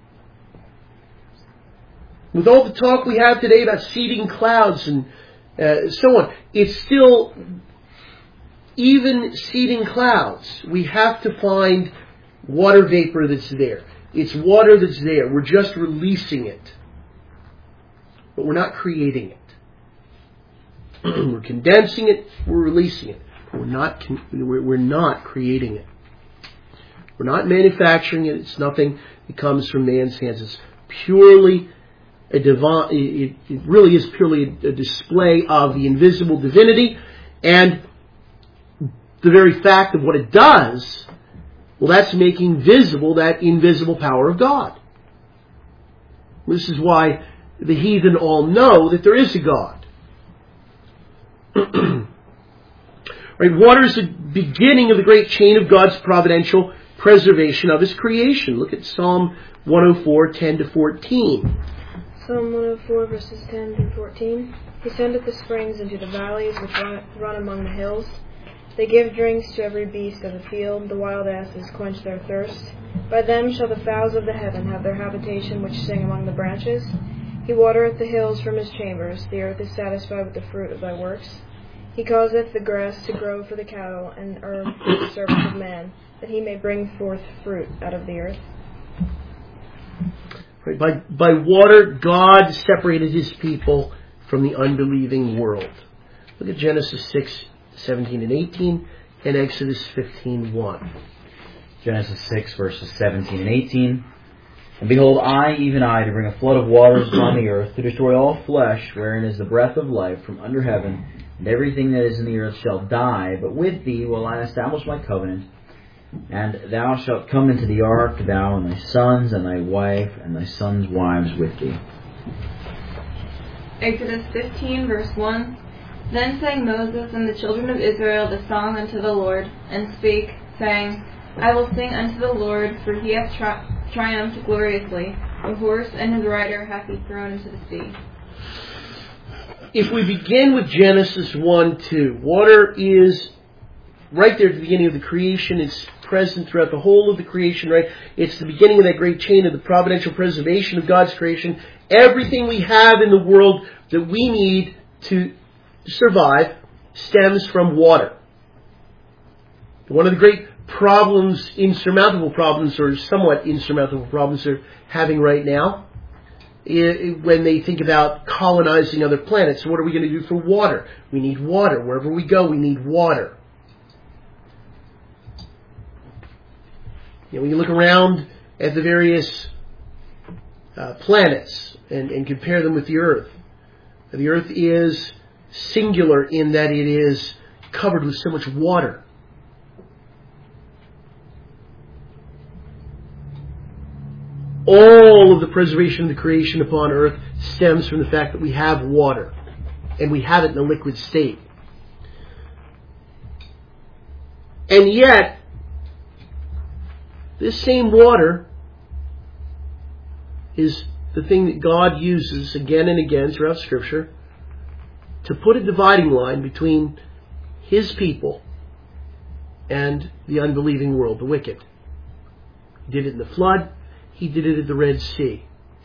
With all the talk we have today about seeding clouds and so on, it's still, even seeding clouds, we have to find water vapor that's there. It's water that's there. We're just releasing it. But we're not creating it. We're condensing it, we're releasing it. We're not creating it. We're not manufacturing it. It's nothing that comes from man's hands. It's purely a divine. It really is purely a display of the invisible divinity, and the very fact of what it does, well, that's making visible that invisible power of God. This is why the heathen all know that there is a God. Right, water is the beginning of the great chain of God's providential preservation of His creation. Look at Psalm 104, 10-14. Psalm 104, verses 10 through 14. He sendeth the springs into the valleys which run among the hills. They give drinks to every beast of the field. The wild asses quench their thirst. By them shall the fowls of the heaven have their habitation, which sing among the branches. He watereth the hills from his chambers. The earth is satisfied with the fruit of thy works. He causeth the grass to grow for the cattle, and herb for the servants of man, that he may bring forth fruit out of the earth. By water, God separated his people from the unbelieving world. Look at Genesis 6, 17 and 18, and Exodus 15:1. Genesis 6, verses 17 and 18. And behold, I, even I, to bring a flood of waters upon the earth, to destroy all flesh, wherein is the breath of life from under heaven, and everything that is in the earth shall die. But with thee will I establish my covenant, and thou shalt come into the ark, thou and thy sons, and thy wife, and thy sons' wives with thee. Exodus 15, verse 1. Then sang Moses and the children of Israel the song unto the Lord, and spake, saying, I will sing unto the Lord, for he hath triumphed gloriously. The horse and his rider hath he thrown into the sea. If we begin with Genesis 1:2, water is right there at the beginning of the creation. It's present throughout the whole of the creation, right? It's the beginning of that great chain of the providential preservation of God's creation. Everything we have in the world that we need to survive stems from water. One of the great problems, insurmountable problems, or somewhat insurmountable problems they're having right now, when they think about colonizing other planets. So what are we going to do for water? We need water. Wherever we go, we need water. When you look around at the various planets and compare them with the Earth is singular in that it is covered with so much water. All of the preservation of the creation upon Earth stems from the fact that we have water, and we have it in a liquid state. And yet, this same water is the thing that God uses again and again throughout Scripture to put a dividing line between his people and the unbelieving world, the wicked. He did it in the flood. He did it at the Red Sea.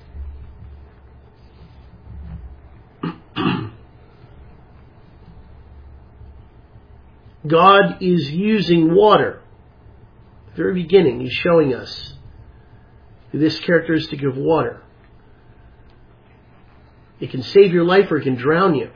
God is using water. At the very beginning, he's showing us this characteristic of water. It can save your life or it can drown you.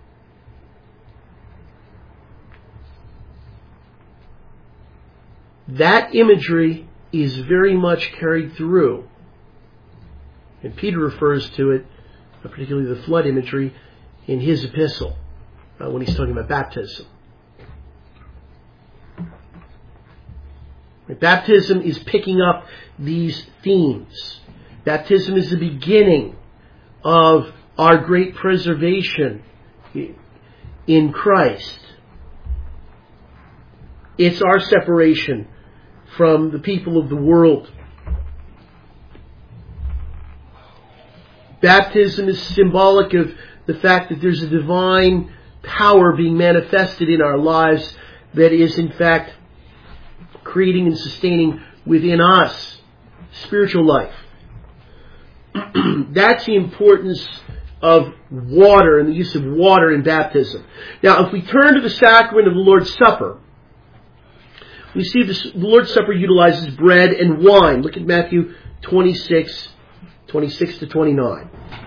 That imagery is very much carried through. And Peter refers to it, particularly the flood imagery, in his epistle, when he's talking about baptism. Baptism is picking up these themes. Baptism is the beginning of our great preservation in Christ. It's our separation from the people of the world. Baptism is symbolic of the fact that there's a divine power being manifested in our lives that is in fact creating and sustaining within us spiritual life. That's the importance of water and the use of water in baptism. Now, if we turn to the sacrament of the Lord's Supper, we see the Lord's Supper utilizes bread and wine. Look at Matthew 26 to 29.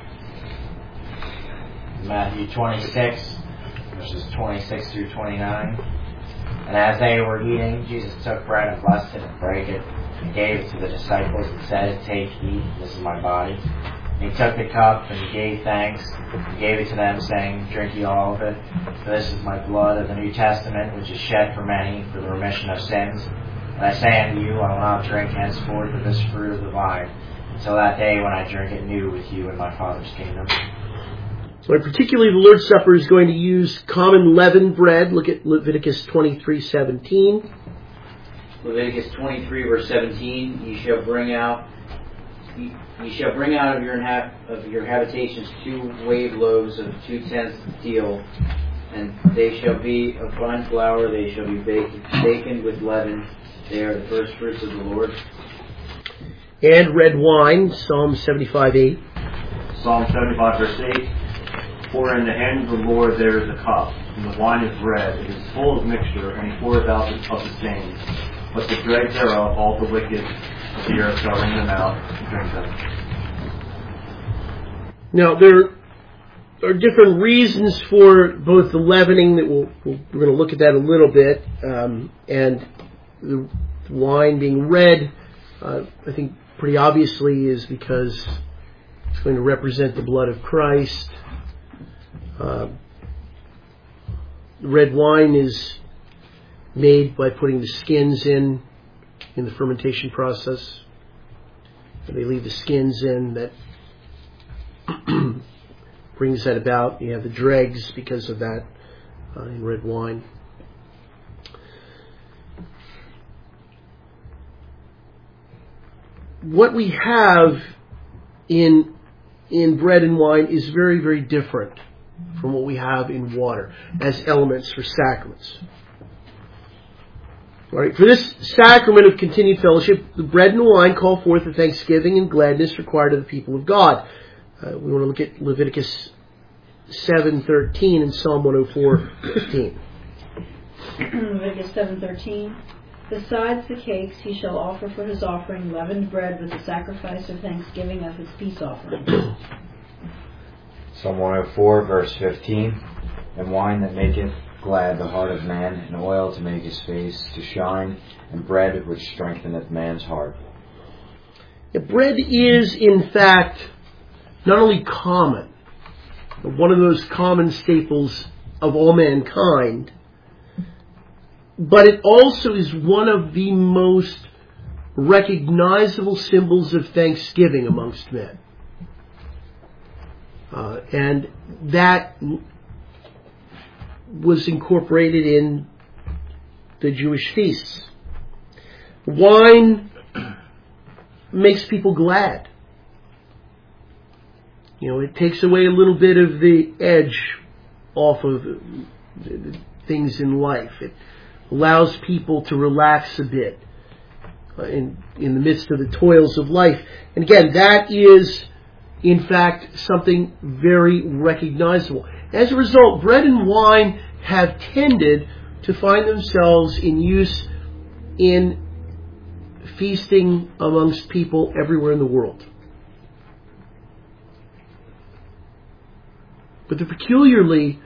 Matthew 26, verses 26 through 29. And as they were eating, Jesus took bread and blessed it and brake it and gave it to the disciples and said, Take, eat, this is my body. And he took the cup and he gave thanks and gave it to them, saying, Drink ye all of it, for this is my blood of the New Testament, which is shed for many for the remission of sins. And I say unto you, I will not drink henceforth of this fruit of the vine, until that day when I drink it new with you in my Father's kingdom. So particularly the Lord's Supper is going to use common leavened bread. Look at Leviticus 23:17. Leviticus 23, verse 17, ye shall bring out Ye shall bring out of your habitations 2 wave loaves of 2 tenths deal, and they shall be of fine flour, they shall be baken with leaven. They are the first fruits of the Lord. And red wine, Psalm 75:8. Psalm 75, verse 8. For in the hand of the Lord there is a cup, and the wine is red. It is full of mixture, and he poureth out of the same. But the dregs thereof, all the wicked of the earth shall wring them out and drink them. Now, there are different reasons for both the leavening, that we're going to look at that a little bit, and the wine being red, I think pretty obviously is because it's going to represent the blood of Christ. Red wine is made by putting the skins in the fermentation process. They leave the skins in, that brings that about. You have the dregs because of that in red wine. What we have in bread and wine is very, very different from what we have in water as elements for sacraments. All right, for this sacrament of continued fellowship, the bread and wine call forth the thanksgiving and gladness required of the people of God. We want to look at Leviticus 7:13 and Psalm 104:15. Leviticus 7:13. Besides the cakes, he shall offer for his offering leavened bread with the sacrifice of thanksgiving of his peace offering. Psalm 104, verse 15. And wine that maketh glad the heart of man, and oil to make his face to shine, and bread which strengtheneth man's heart. Yeah, bread is, in fact, not only common, but one of those common staples of all mankind, but it also is one of the most recognizable symbols of thanksgiving amongst men. And that was incorporated in the Jewish feasts. Wine makes people glad. You know, it takes away a little bit of the edge off of the things in life. It allows people to relax a bit in the midst of the toils of life. And again, that is, in fact, something very recognizable. As a result, bread and wine have tended to find themselves in use in feasting amongst people everywhere in the world. But they're peculiarly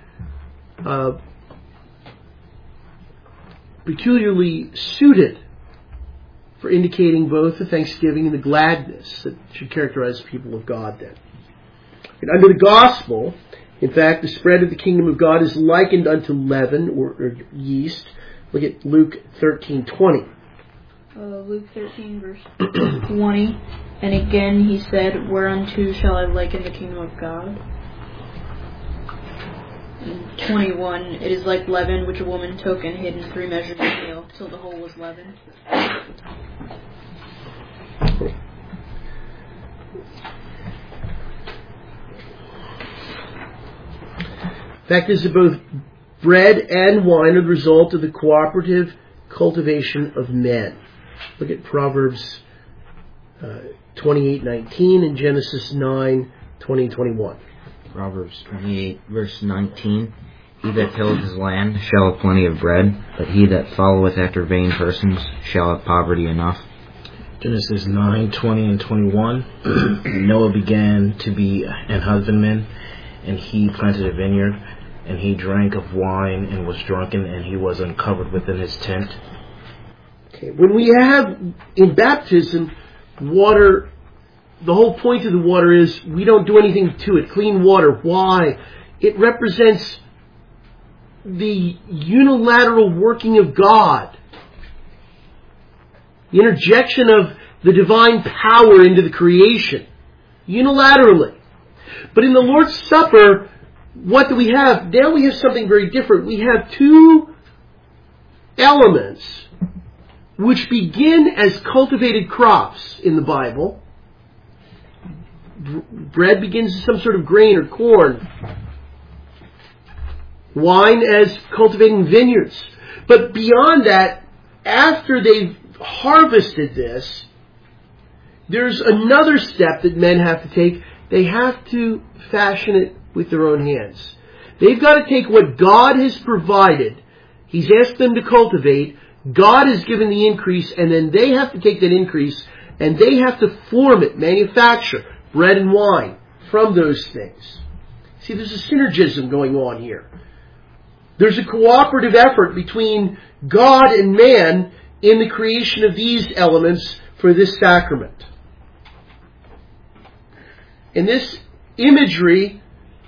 suited for indicating both the thanksgiving and the gladness that should characterize the people of God then. And under the gospel, in fact, the spread of the kingdom of God is likened unto leaven or yeast. Look at Luke 13:20. Luke 13, verse 20. And again he said, whereunto shall I liken the kingdom of God? And 21, it is like leaven which a woman took and hid in 3 measures of meal till the whole was leavened. The fact is that both bread and wine are the result of the cooperative cultivation of men. Look at Proverbs 28:19 and Genesis 9:20 and 21. Proverbs 28, verse 19. He that tilleth his land shall have plenty of bread, but he that followeth after vain persons shall have poverty enough. Genesis 9:20 and 21. Noah began to be an husbandman, and he planted a vineyard, and he drank of wine and was drunken, and he was uncovered within his tent. Okay, when we have in baptism water, the whole point of the water is we don't do anything to it. Clean water. Why? It represents the unilateral working of God. The interjection of the divine power into the creation. Unilaterally. But in the Lord's Supper, what do we have? Now we have something very different. We have 2 elements which begin as cultivated crops in the Bible bread begins as some sort of grain or corn. Wine as cultivating vineyards. But beyond that, after they've harvested this, there's another step that men have to take. They have to fashion it with their own hands. They've got to take what God has provided. He's asked them to cultivate. God has given the increase, and then they have to take that increase and they have to form it, manufacture bread and wine from those things. See, there's a synergism going on here. There's a cooperative effort between God and man in the creation of these elements for this sacrament. And this imagery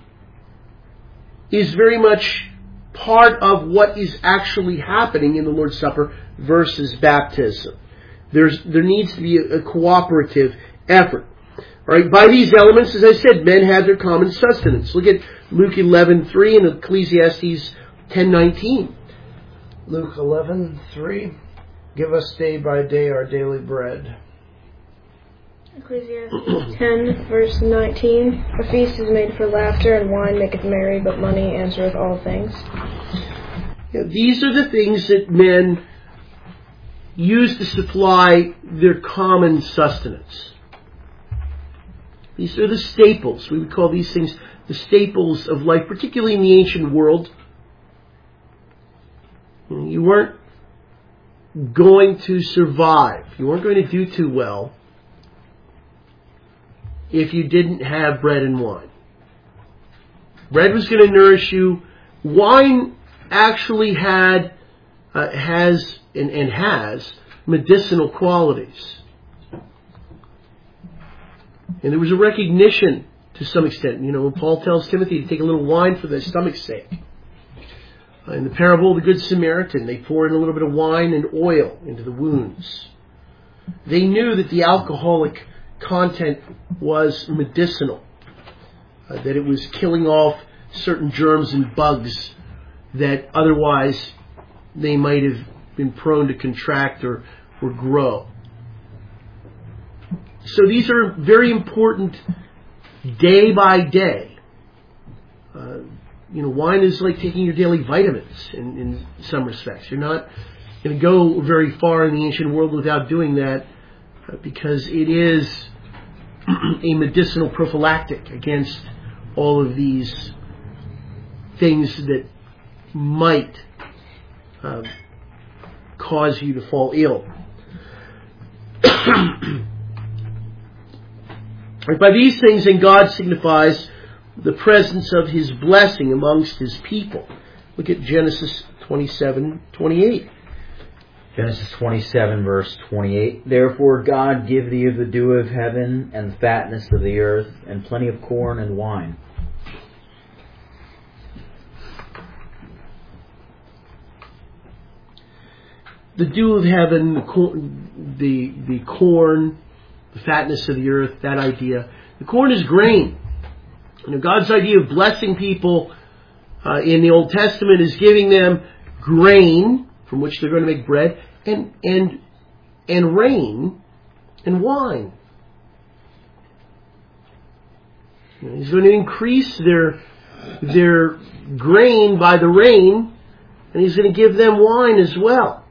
is very much part of what is actually happening in the Lord's Supper versus baptism. There needs to be a cooperative effort. All right, by these elements, as I said, men had their common sustenance. Look at Luke 11:3 and Ecclesiastes 10:19. Luke 11:3. Give us day by day our daily bread. Ecclesiastes 10, verse 19. A feast is made for laughter, and wine maketh merry, but money answereth all things. Yeah, these are the things that men use to supply their common sustenance. These are the staples. We would call these things the staples of life, particularly in the ancient world. You weren't going to survive. You weren't going to do too well if you didn't have bread and wine. Bread was going to nourish you. Wine actually has medicinal qualities. And there was a recognition to some extent. You know, when Paul tells Timothy to take a little wine for their stomach's sake. In the parable of the Good Samaritan, they pour in a little bit of wine and oil into the wounds. They knew that the alcoholic content was medicinal, that it was killing off certain germs and bugs that otherwise they might have been prone to contract or grow. So these are very important day by day. Wine is like taking your daily vitamins in some respects. You're not going to go very far in the ancient world without doing that because it is a medicinal prophylactic against all of these things that might cause you to fall ill. By these things, then, God signifies the presence of His blessing amongst His people. Look at Genesis 27:28. Genesis 27, verse 28. Therefore God give thee of the dew of heaven, and the fatness of the earth, and plenty of corn and wine. The dew of heaven, the corn, the fatness of the earth, that idea. The corn is grain. God's idea of blessing people in the Old Testament is giving them grain from which they're going to make bread, and rain and wine. He's going to increase their grain by the rain, and He's going to give them wine as well.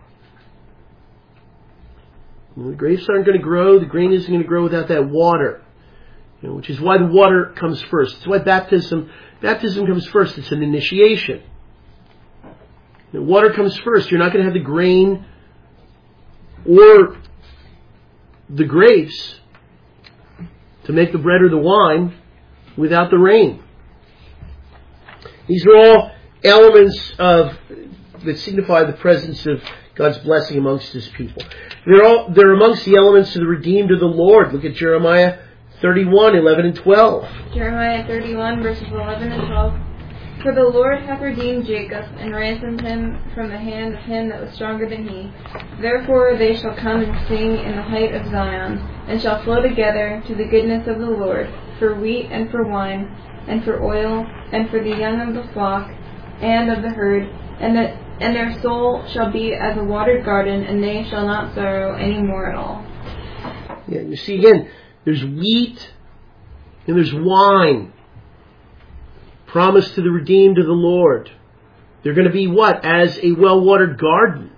The grapes aren't going to grow, the grain isn't going to grow without that water. Which is why the water comes first. It's why baptism comes first. It's an initiation. The water comes first. You're not going to have the grain or the grapes to make the bread or the wine without the rain. These are all elements that signify the presence of God's blessing amongst His people. They're amongst the elements of the redeemed of the Lord. Look at Jeremiah 31, 11 and 12. Jeremiah 31, verses 11 and 12. For the Lord hath redeemed Jacob, and ransomed him from the hand of him that was stronger than he. Therefore they shall come and sing in the height of Zion, and shall flow together to the goodness of the Lord, for wheat and for wine, and for oil, and for the young of the flock, and of the herd, and their soul shall be as a watered garden, and they shall not sorrow any more at all. Yeah, you see again, there's wheat And there's wine, promised to the redeemed of the Lord. They're going to be what? As a well-watered garden.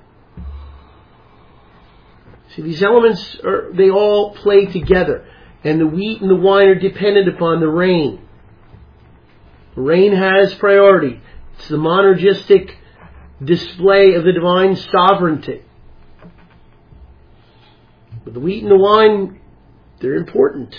See, these elements, they all play together. And the wheat and the wine are dependent upon the rain. The rain has priority. It's the monergistic display of the divine sovereignty. But the wheat and the wine, they're important.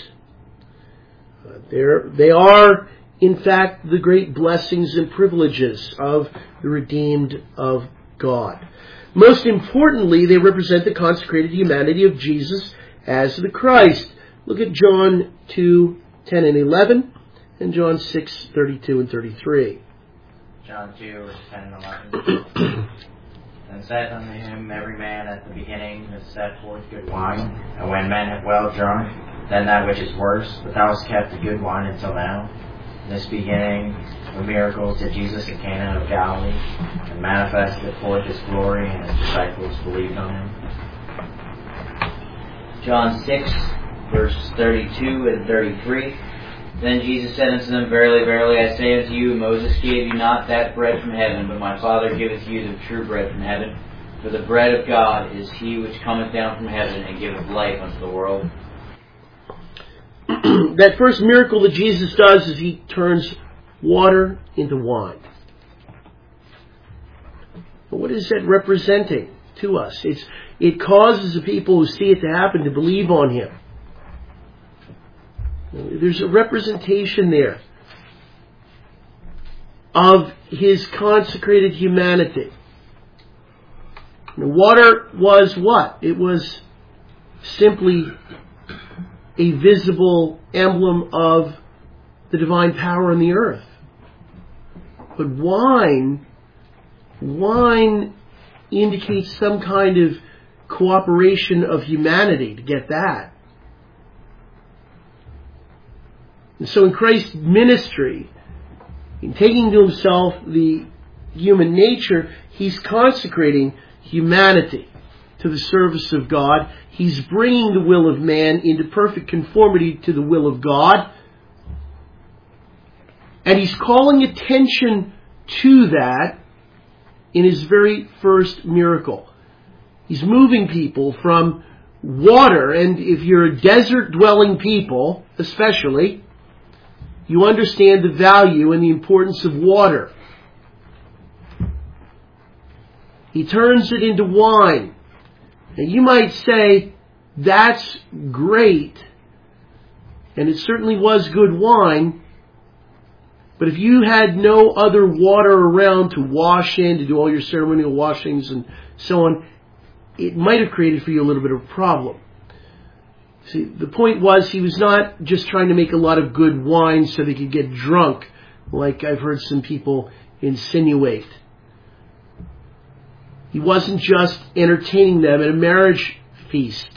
They are, in fact, the great blessings and privileges of the redeemed of God. Most importantly, they represent the consecrated humanity of Jesus as the Christ. Look at John 2:10 and 11, and John 6:32 and 33. John 2, verse 10 and 11. And saith unto him, every man at the beginning has set forth good wine, and when men have well drunk, then that which is worse, but thou hast kept the good wine until now. This beginning the miracles that Jesus at Cana of Galilee, and manifested forth his glory, and his disciples believed on him. John 6, verse 32 and 33. Then Jesus said unto them, Verily, verily, I say unto you, Moses gave you not that bread from heaven, but my Father giveth you the true bread from heaven. For the bread of God is he which cometh down from heaven, and giveth life unto the world. That first miracle that Jesus does is he turns water into wine. But what is that representing to us? It causes the people who see it to happen to believe on him. There's a representation there of his consecrated humanity. The water was what? It was simply a visible emblem of the divine power in the earth. But wine indicates some kind of cooperation of humanity to get that. And so in Christ's ministry, in taking to himself the human nature, he's consecrating humanity to the service of God. He's bringing the will of man into perfect conformity to the will of God. And he's calling attention to that in his very first miracle. He's moving people from water, and if you're a desert-dwelling people, especially, you understand the value and the importance of water. He turns it into wine. And you might say, that's great, and it certainly was good wine, but if you had no other water around to wash in, to do all your ceremonial washings and so on, it might have created for you a little bit of a problem. See, the point was he was not just trying to make a lot of good wine so they could get drunk, like I've heard some people insinuate. He wasn't just entertaining them at a marriage feast.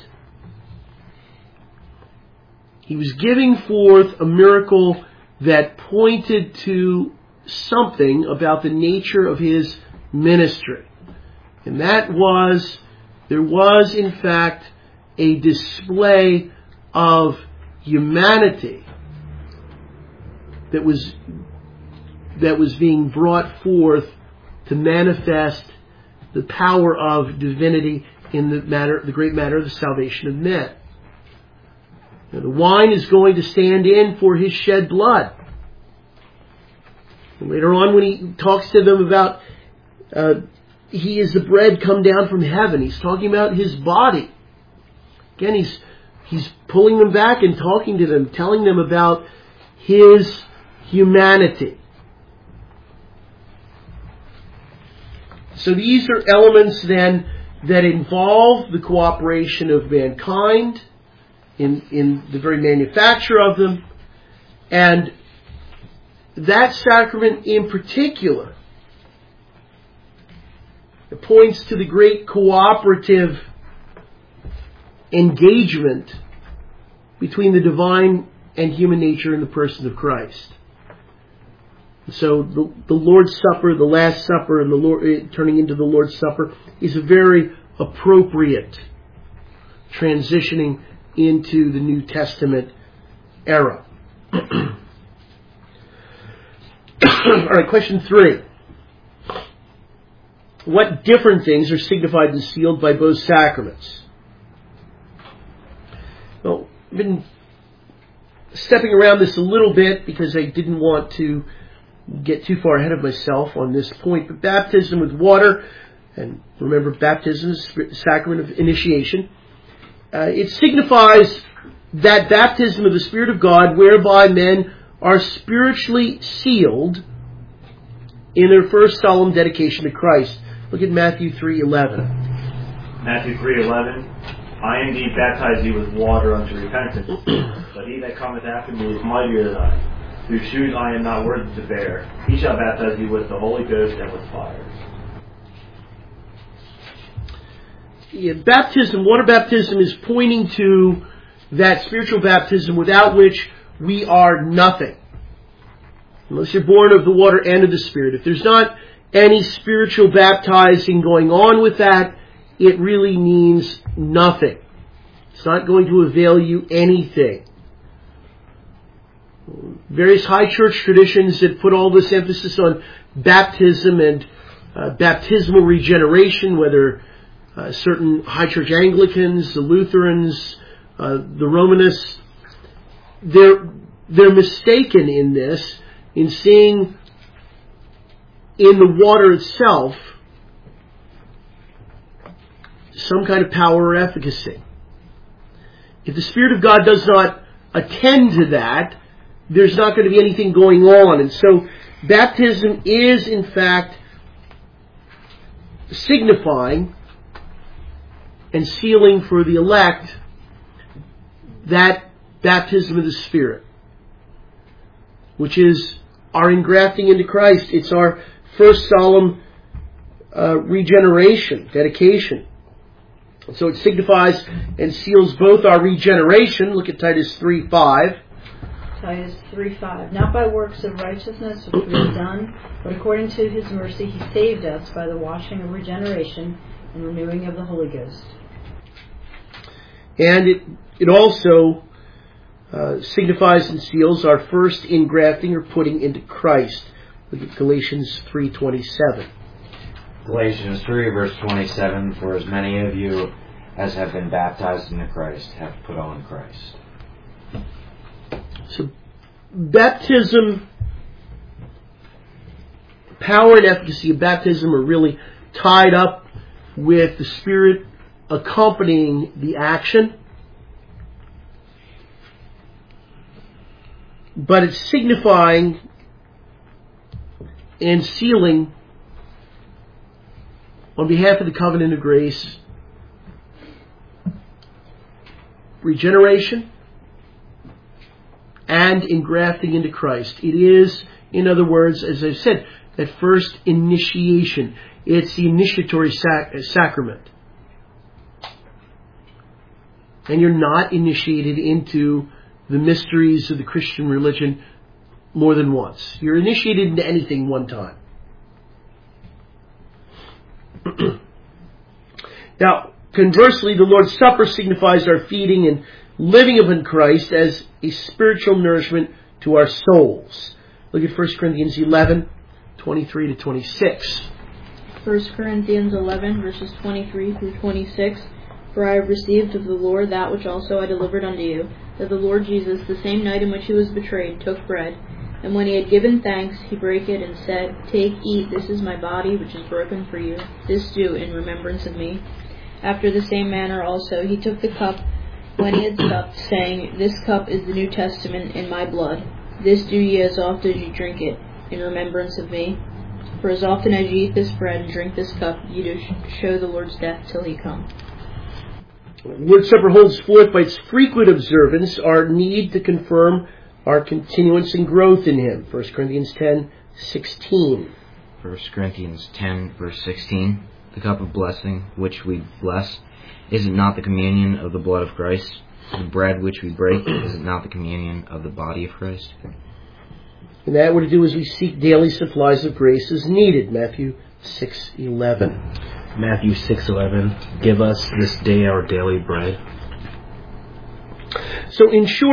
He was giving forth a miracle that pointed to something about the nature of his ministry. And that was, there was in fact a display of humanity that was being brought forth to manifest the power of divinity in the great matter of the salvation of men. Now, the wine is going to stand in for his shed blood. And later on, when he talks to them about he is the bread come down from heaven, he's talking about his body. Again, he's pulling them back and talking to them, telling them about his humanity. So these are elements then that involve the cooperation of mankind in the very manufacture of them. And that sacrament in particular, it points to the great cooperative engagement between the divine and human nature in the person of Christ. So the Lord's Supper, the Last Supper, and the Lord turning into the Lord's Supper is a very appropriate transitioning into the New Testament era. All right, question 3. What different things are signified and sealed by both sacraments? Well, I've been stepping around this a little bit because I didn't want to get too far ahead of myself on this point. But baptism with water, and remember, baptism is the sacrament of initiation. It signifies that baptism of the Spirit of God whereby men are spiritually sealed in their first solemn dedication to Christ. Look at Matthew 3:11. Matthew 3:11. I indeed baptize you with water unto repentance, but he that cometh after me is mightier than I, whose shoes I am not worthy to bear. He shall baptize you with the Holy Ghost and with fire. Yeah, baptism, water baptism, is pointing to that spiritual baptism without which we are nothing. Unless you're born of the water and of the Spirit. If there's not any spiritual baptizing going on with that, it really means nothing. It's not going to avail you anything. Various high church traditions that put all this emphasis on baptism and baptismal regeneration, whether certain high church Anglicans, the Lutherans, the Romanists, they're mistaken in this, in seeing in the water itself some kind of power or efficacy. If the Spirit of God does not attend to that, there's not going to be anything going on. And so baptism is, in fact, signifying and sealing for the elect that baptism of the Spirit, which is our engrafting into Christ. It's our first solemn regeneration, dedication. So it signifies and seals both our regeneration. Look at Titus 3:5. Titus 3:5. Not by works of righteousness which we have done, but according to His mercy He saved us by the washing of regeneration and renewing of the Holy Ghost. And it also signifies and seals our first engrafting or putting into Christ. Look at Galatians 3:27. Galatians 3 verse 27, for as many of you as have been baptized into Christ have put on Christ. So baptism, power and efficacy of baptism are really tied up with the Spirit accompanying the action. But it's signifying and sealing on behalf of the covenant of grace, regeneration and engrafting into Christ. It is, in other words, as I've said, that first initiation. It's the initiatory sacrament. And you're not initiated into the mysteries of the Christian religion more than once. You're initiated into anything one time. Now, conversely, the Lord's Supper signifies our feeding and living upon Christ as a spiritual nourishment to our souls. Look at 1 Corinthians 11, 23 to 26. 1 Corinthians 11, verses 23 through 26. For I have received of the Lord that which also I delivered unto you, that the Lord Jesus, the same night in which he was betrayed, took bread. And when he had given thanks, he brake it and said, Take, eat, this is my body, which is broken for you. This do in remembrance of me. After the same manner also he took the cup when he had supped, saying, This cup is the New Testament in my blood. This do ye as often as ye drink it, in remembrance of me. For as often as ye eat this bread and drink this cup, ye do show the Lord's death till he come. The Lord's Supper holds forth by its frequent observance our need to confirm our continuance and growth in Him. 1 Corinthians 10:16. 1 Corinthians 10, verse 16. The cup of blessing which we bless, is it not the communion of the blood of Christ? The bread which we break, is it not the communion of the body of Christ? And that we're to do as we seek daily supplies of grace as needed. Matthew 6:11. Matthew 6:11. Give us this day our daily bread. So in short,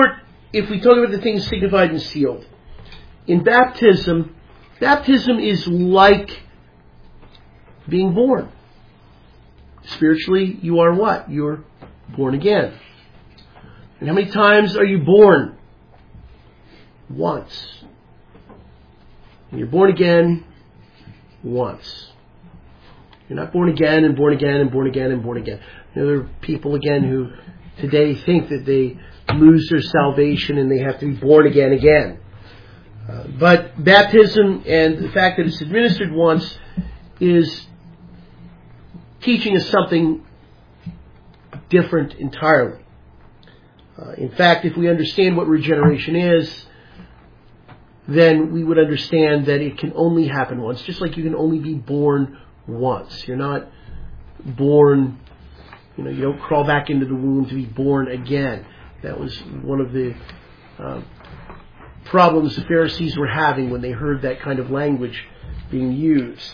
if we talk about the things signified and sealed, in baptism is like being born. Spiritually, you are what? You're born again. And how many times are you born? Once. And you're born again once. You're not born again and born again and born again and born again. There are people again who today think that they lose their salvation and they have to be born again. But baptism and the fact that it's administered once is teaching us something different entirely. In fact, if we understand what regeneration is, then we would understand that it can only happen once, just like you can only be born once. You're not born, you don't crawl back into the womb to be born again. That was one of the problems the Pharisees were having when they heard that kind of language being used.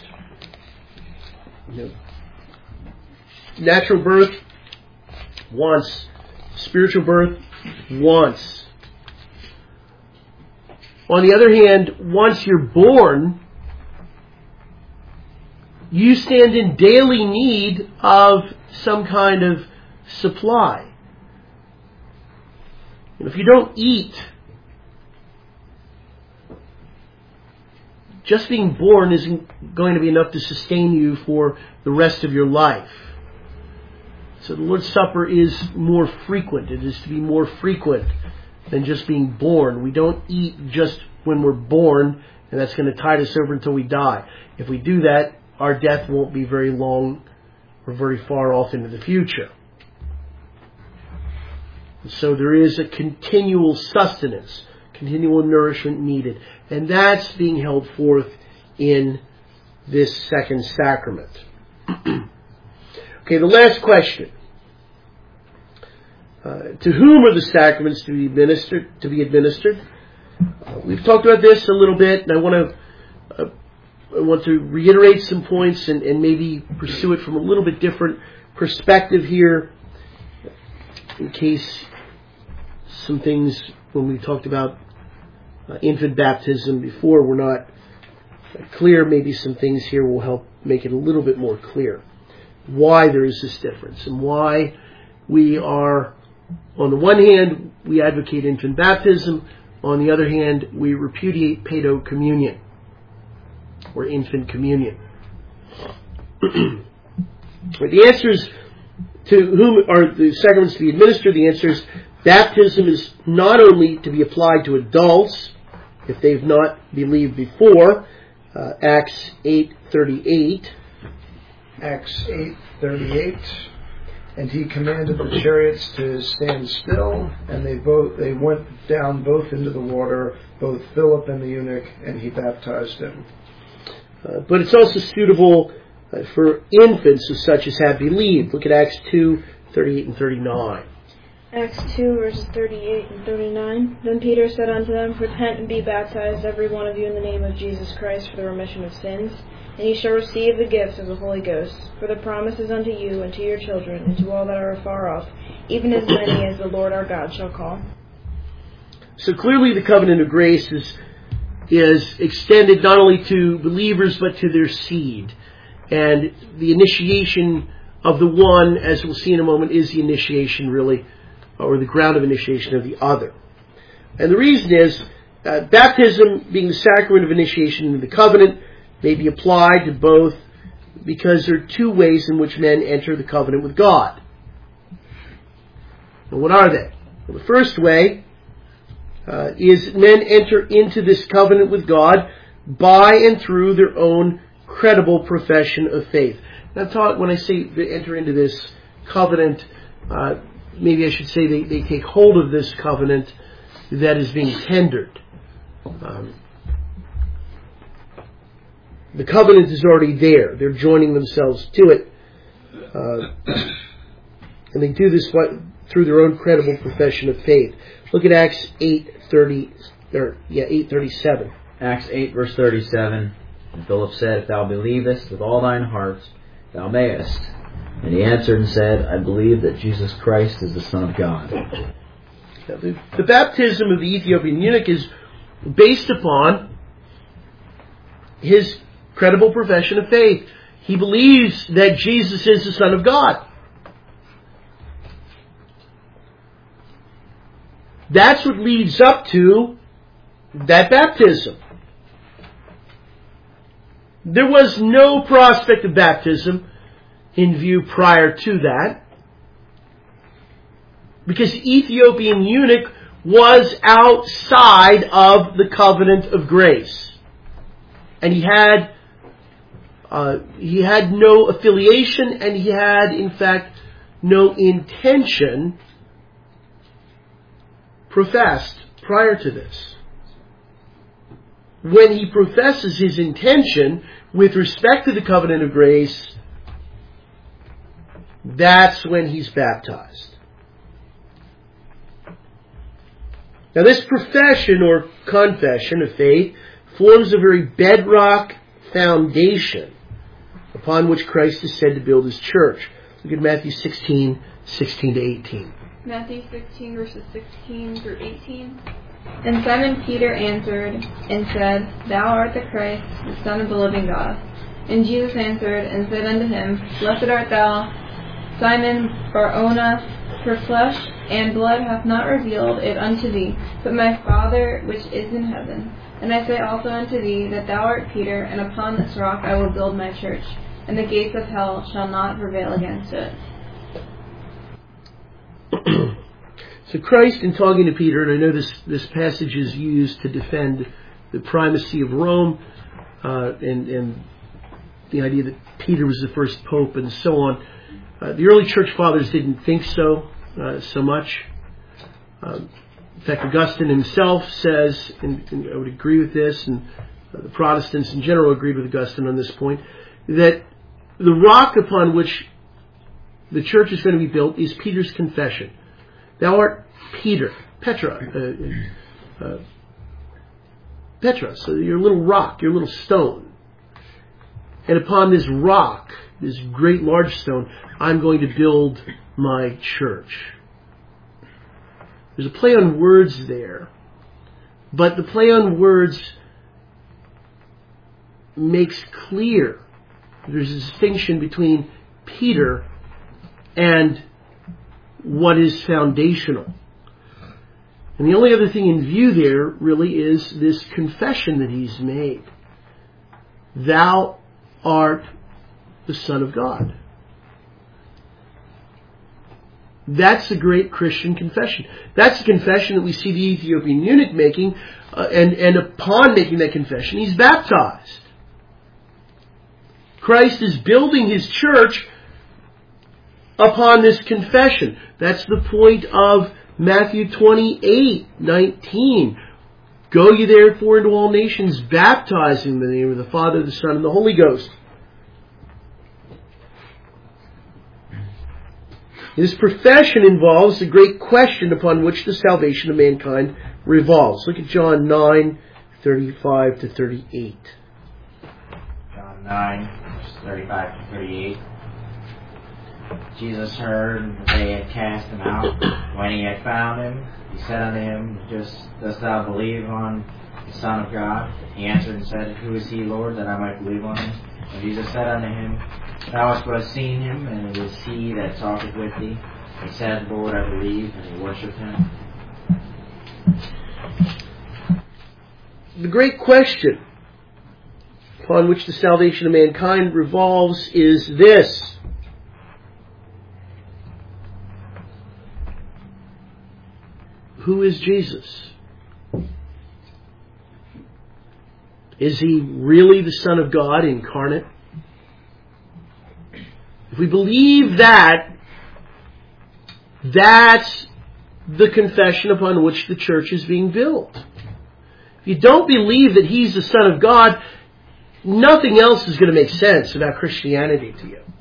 Natural birth, once. Spiritual birth, once. On the other hand, once you're born, you stand in daily need of some kind of supply. And if you don't eat, just being born isn't going to be enough to sustain you for the rest of your life. So the Lord's Supper is more frequent. It is to be more frequent than just being born. We don't eat just when we're born, and that's going to tide us over until we die. If we do that, our death won't be very long or very far off into the future. So there is a continual sustenance, continual nourishment needed. And that's being held forth in this second sacrament. Okay, the last question. To whom are the sacraments to be administered? We've talked about this a little bit, and I want to reiterate some points and maybe pursue it from a little bit different perspective here, in case some things, when we talked about infant baptism before, were not clear. Maybe some things here will help make it a little bit more clear why there is this difference and why we are, on the one hand, we advocate infant baptism, on the other hand, we repudiate paedo communion or infant communion. The answer is, to whom are the sacraments to be administered? The answer is, baptism is not only to be applied to adults if they've not believed before, Acts 8:38. Acts 8:38. And he commanded the chariots to stand still, and they went down both into the water, both Philip and the eunuch, and he baptized him. But it's also suitable for infants of such as have believed. Look at Acts 2:38 and 39. Acts 2, verses 38 and 39. Then Peter said unto them, Repent and be baptized, every one of you, in the name of Jesus Christ, for the remission of sins, and ye shall receive the gift of the Holy Ghost. For the promise is unto you, and to your children, and to all that are afar off, even as many as the Lord our God shall call. So clearly the covenant of grace is extended not only to believers, but to their seed. And the initiation of the one, as we'll see in a moment, is the initiation really, or the ground of initiation of the other. And the reason is, baptism being the sacrament of initiation into the covenant may be applied to both because there are two ways in which men enter the covenant with God. And what are they? Well, the first way is men enter into this covenant with God by and through their own credible profession of faith. Now, when I say they enter into this covenant, maybe I should say they take hold of this covenant that is being tendered. The covenant is already there. They're joining themselves to it. And they do this through their own credible profession of faith. Look at Acts 8:37. Acts 8, verse 37. And Philip said, If thou believest with all thine heart, thou mayest. And he answered and said, I believe that Jesus Christ is the Son of God. The baptism of the Ethiopian eunuch is based upon his credible profession of faith. He believes that Jesus is the Son of God. That's what leads up to that baptism. There was no prospect of baptism in view prior to that, because the Ethiopian eunuch was outside of the covenant of grace. And he had no affiliation, and he had, in fact, no intention professed prior to this. When he professes his intention with respect to the covenant of grace, that's when he's baptized. Now, this profession or confession of faith forms a very bedrock foundation upon which Christ is said to build his church. Look at Matthew 16, 16 to 18. Matthew 16, verses 16 through 18. And Simon Peter answered and said, Thou art the Christ, the Son of the living God. And Jesus answered and said unto him, Blessed art thou, Simon Bar-Jonah, for flesh and blood hath not revealed it unto thee, but my Father which is in heaven. And I say also unto thee that thou art Peter, and upon this rock I will build my church, and the gates of hell shall not prevail against it. So Christ, in talking to Peter, and I know this passage is used to defend the primacy of Rome, and the idea that Peter was the first pope and so on. The early church fathers didn't think so much. In fact, Augustine himself says, and I would agree with this, and the Protestants in general agreed with Augustine on this point, that the rock upon which the church is going to be built is Peter's confession. Thou art Peter, Petra, so your little rock, your little stone. And upon this rock, this great large stone, I'm going to build my church. There's a play on words there, but the play on words makes clear there's a distinction between Peter and what is foundational. And the only other thing in view there really is this confession that he's made. Thou art the Son of God. That's a great Christian confession. That's the confession that we see the Ethiopian eunuch making, and upon making that confession, he's baptized. Christ is building his church upon this confession. That's the point of Matthew 28:19. Go ye therefore into all nations, baptizing in the name of the Father, the Son, and the Holy Ghost. This profession involves the great question upon which the salvation of mankind revolves. Look at John 9:35 to 38. John 9, verse 35 to 38. Jesus heard that they had cast him out. When he had found him, he said unto him, Dost thou believe on the Son of God? He answered and said, Who is he, Lord, that I might believe on him? And Jesus said unto him, Thou hast but seen him, and it is he that talketh with thee. He said, Lord, I believe, and he worshipped him. The great question upon which the salvation of mankind revolves is this: who is Jesus? Is he really the Son of God incarnate? If we believe that, that's the confession upon which the church is being built. If you don't believe that he's the Son of God, nothing else is going to make sense about Christianity to you.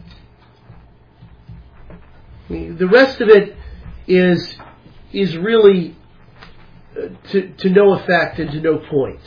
I mean, the rest of it is really to no effect and to no point.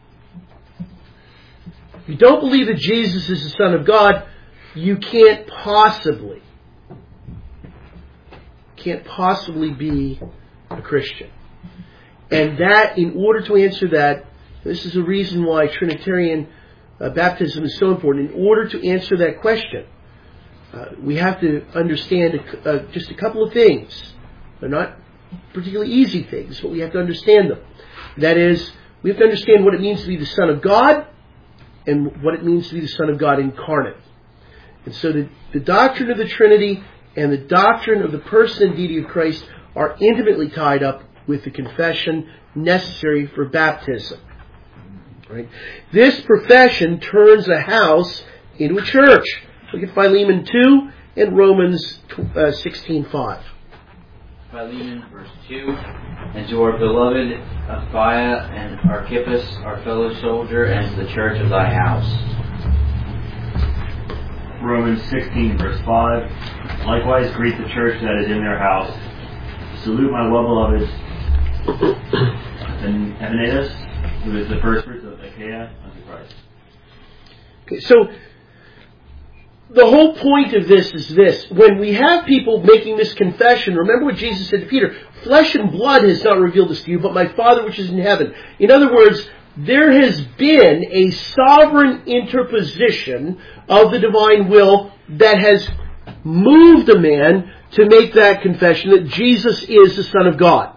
If you don't believe that Jesus is the Son of God, you can't possibly be a Christian. And that, in order to answer that, this is the reason why Trinitarian baptism is so important. In order to answer that question, we have to understand just a couple of things. They're not particularly easy things, but we have to understand them. That is, we have to understand what it means to be the Son of God and what it means to be the Son of God incarnate. And so the doctrine of the Trinity and the doctrine of the person and deity of Christ are intimately tied up with the confession necessary for baptism. Right? This profession turns a house into a church. Look at Philemon 2 and Romans 16:5. Philemon, verse 2. And to our beloved Apphia and Archippus, our fellow soldier, and to the church of thy house. Romans 16, verse 5. Likewise greet the church that is in their house. Salute my well-beloved Epaenetus, who is the first fruits of Achaia unto Christ. Okay, so the whole point of this is this. When we have people making this confession, remember what Jesus said to Peter, flesh and blood has not revealed this to you, but my Father which is in heaven. In other words, there has been a sovereign interposition of the divine will that has moved a man to make that confession that Jesus is the Son of God.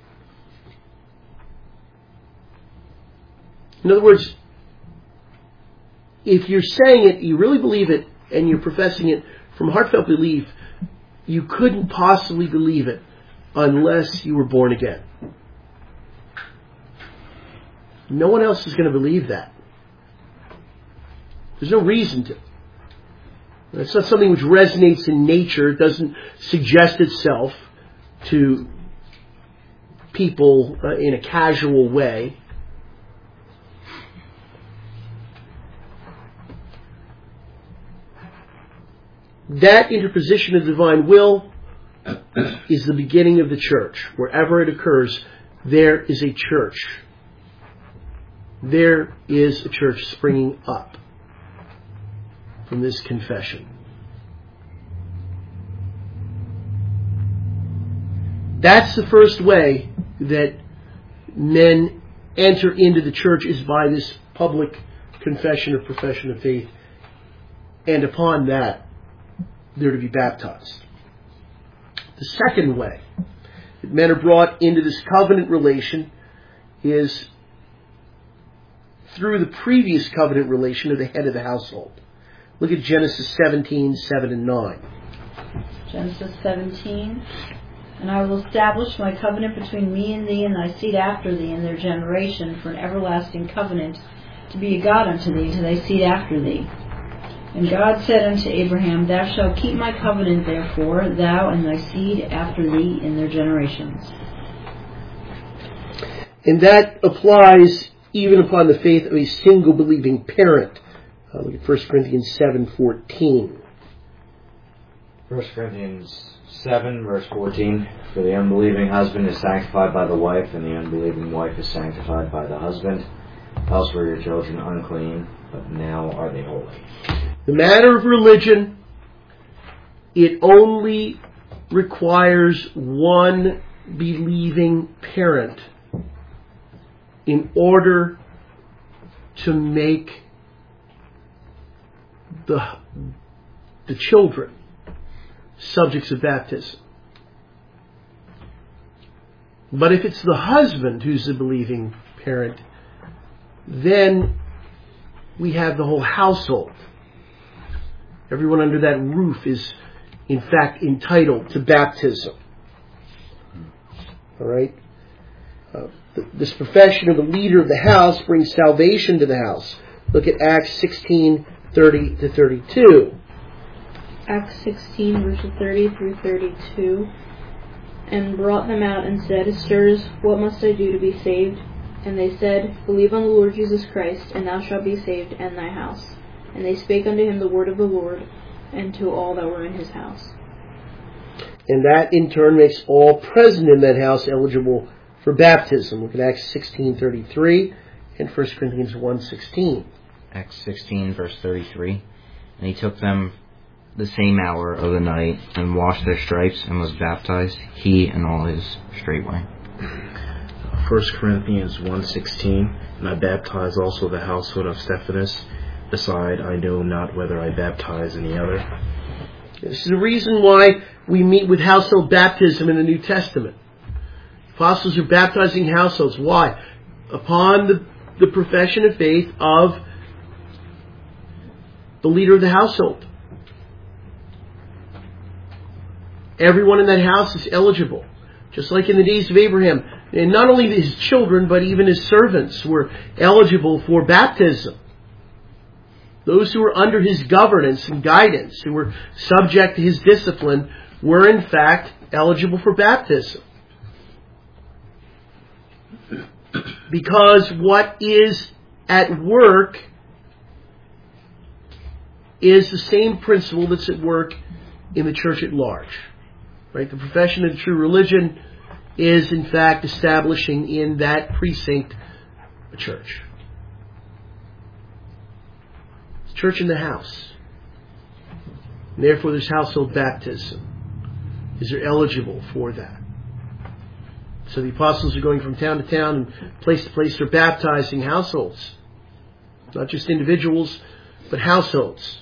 In other words, if you're saying it, you really believe it, and you're professing it from heartfelt belief, you couldn't possibly believe it unless you were born again. No one else is going to believe that. There's no reason to. It's not something which resonates in nature. It doesn't suggest itself to people in a casual way. That interposition of the divine will is the beginning of the church. Wherever it occurs, there is a church. There is a church springing up from this confession. That's the first way that men enter into the church, is by this public confession or profession of faith. And upon that, they're to be baptized. The second way that men are brought into this covenant relation is through the previous covenant relation of the head of the household. Look at Genesis 17, 7 and 9. Genesis 17. And I will establish my covenant between me and thee and thy seed after thee in their generation for an everlasting covenant, to be a God unto thee, to thy seed after thee. And God said unto Abraham, Thou shalt keep my covenant, therefore, thou and thy seed after thee in their generations. And that applies even upon the faith of a single believing parent. Look at 1 Corinthians 7:14. 1 Corinthians 7, verse 14. For the unbelieving husband is sanctified by the wife, and the unbelieving wife is sanctified by the husband. Else were your children unclean, but now are they holy. The matter of religion, it only requires one believing parent in order to make the children subjects of baptism. But if it's the husband who's the believing parent, then we have the whole household. Everyone under that roof is, in fact, entitled to baptism. All right? This profession of the leader of the house brings salvation to the house. Look at Acts 16, 30 to 32. Acts 16, verses 30 through 32. And brought them out and said, Sirs, what must I do to be saved? And they said, Believe on the Lord Jesus Christ, and thou shalt be saved, and thy house. And they spake unto him the word of the Lord, and to all that were in his house. And that in turn makes all present in that house eligible for baptism. Look at Acts 16:33 and 1 Corinthians 1:16. Acts 16, verse 33. And he took them the same hour of the night, and washed their stripes, and was baptized, he and all his straightway. 1 Corinthians 1:16, and I baptize also the household of Stephanas. Beside, I know not whether I baptize any other. This is the reason why we meet with household baptism in the New Testament. Apostles are baptizing households. Why? Upon the profession of faith of the leader of the household. Everyone in that house is eligible. Just like in the days of Abraham. And not only his children, but even his servants were eligible for baptism. Those who were under his governance and guidance, who were subject to his discipline, were in fact eligible for baptism. Because what is at work is the same principle that's at work in the church at large. Right? The profession of the true religion is in fact establishing in that precinct a church. It's church in the house. And therefore there's household baptism. Is they're eligible for that. So the apostles are going from town to town and place to place. They're baptizing households. Not just individuals, but households.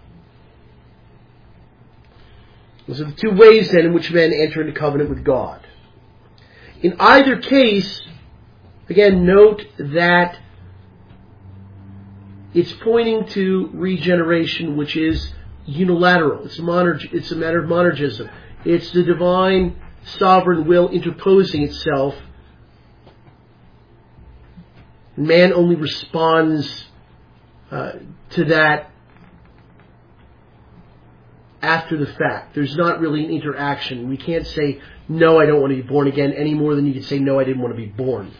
Those are the two ways then in which men enter into covenant with God. In either case, again, note that it's pointing to regeneration, which is unilateral. It's a matter of monergism. It's the divine sovereign will interposing itself. Man only responds to that after the fact. There's not really an interaction. We can't say, no, I don't want to be born again, any more than you can say, no, I didn't want to be born.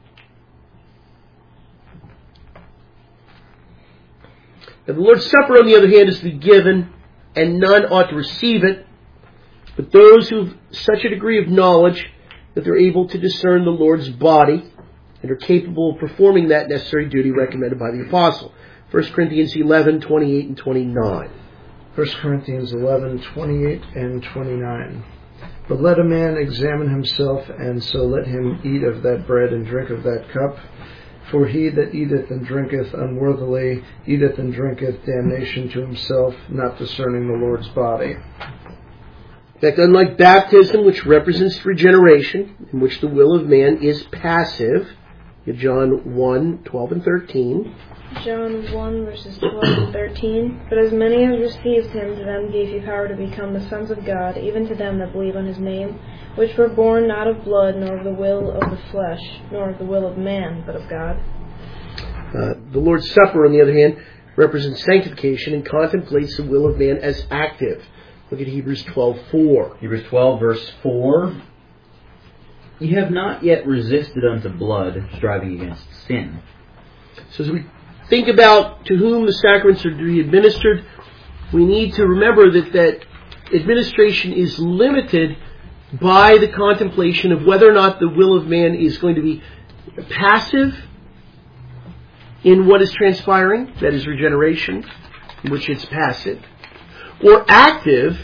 Now, the Lord's Supper, on the other hand, is to be given, and none ought to receive it, but those who have such a degree of knowledge that they're able to discern the Lord's body and are capable of performing that necessary duty recommended by the Apostle. 1 Corinthians 11:28 and 29. 1 Corinthians 11:28 and 29. But let a man examine himself, and so let him eat of that bread and drink of that cup. For he that eateth and drinketh unworthily eateth and drinketh damnation to himself, not discerning the Lord's body. In fact, unlike baptism, which represents regeneration, in which the will of man is passive, John 1:12 and 13. John 1, verses 12 and 13. But as many as received him, to them gave he power to become the sons of God, even to them that believe on his name, which were born not of blood, nor of the will of the flesh, nor of the will of man, but of God. The Lord's Supper, on the other hand, represents sanctification and contemplates the will of man as active. Look at Hebrews 12:4. Hebrews 12, verse 4. You have not yet resisted unto blood, striving against sin. So as we think about to whom the sacraments are to be administered, we need to remember that administration is limited by the contemplation of whether or not the will of man is going to be passive in what is transpiring, that is regeneration, in which it's passive, or active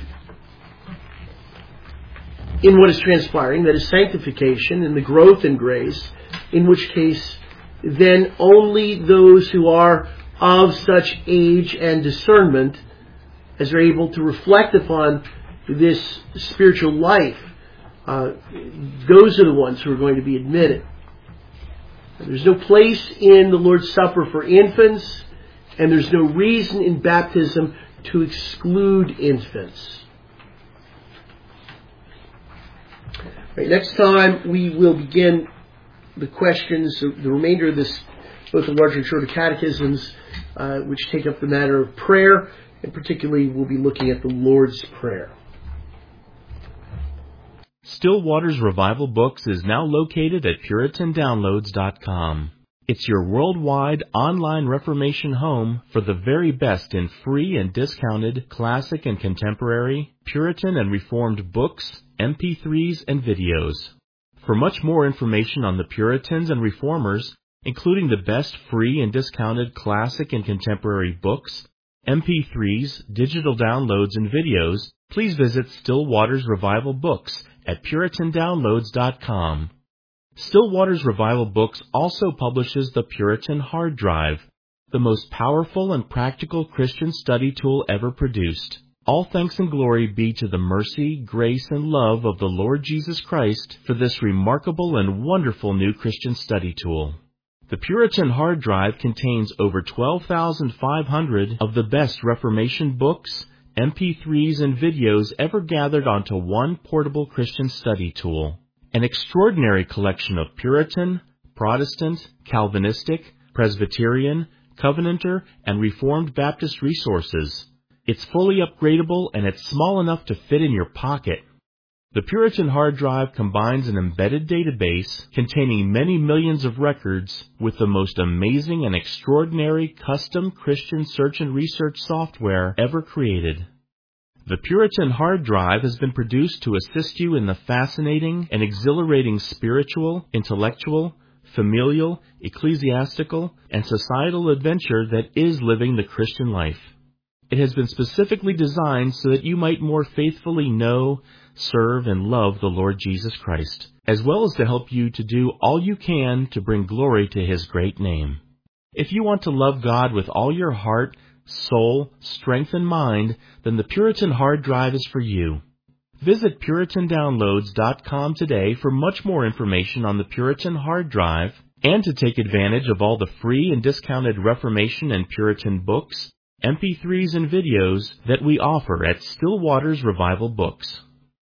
in what is transpiring, that is sanctification and the growth in grace, in which case then only those who are of such age and discernment as are able to reflect upon this spiritual life, those are the ones who are going to be admitted. There's no place in the Lord's Supper for infants, and there's no reason in baptism to exclude infants. Right, next time we will begin the questions, the remainder of this, both the larger and shorter catechisms, which take up the matter of prayer, and particularly we'll be looking at the Lord's Prayer. Still Waters Revival Books is now located at PuritanDownloads.com. It's your worldwide online Reformation home for the very best in free and discounted classic and contemporary, Puritan and Reformed books, MP3s, and videos. For much more information on the Puritans and Reformers, including the best free and discounted classic and contemporary books, MP3s, digital downloads, and videos, please visit Still Waters Revival Books at PuritanDownloads.com. Still Waters Revival Books also publishes the Puritan Hard Drive, the most powerful and practical Christian study tool ever produced. All thanks and glory be to the mercy, grace, and love of the Lord Jesus Christ for this remarkable and wonderful new Christian study tool. The Puritan Hard Drive contains over 12,500 of the best Reformation books, MP3s, and videos ever gathered onto one portable Christian study tool. An extraordinary collection of Puritan, Protestant, Calvinistic, Presbyterian, Covenanter, and Reformed Baptist resources. It's fully upgradable and it's small enough to fit in your pocket. The Puritan Hard Drive combines an embedded database containing many millions of records with the most amazing and extraordinary custom Christian search and research software ever created. The Puritan Hard Drive has been produced to assist you in the fascinating and exhilarating spiritual, intellectual, familial, ecclesiastical, and societal adventure that is living the Christian life. It has been specifically designed so that you might more faithfully know, serve, and love the Lord Jesus Christ, as well as to help you to do all you can to bring glory to His great name. If you want to love God with all your heart, soul, strength, and mind, then the Puritan Hard Drive is for you. Visit PuritanDownloads.com today for much more information on the Puritan Hard Drive and to take advantage of all the free and discounted Reformation and Puritan books, MP3s, and videos that we offer at Still Waters Revival Books.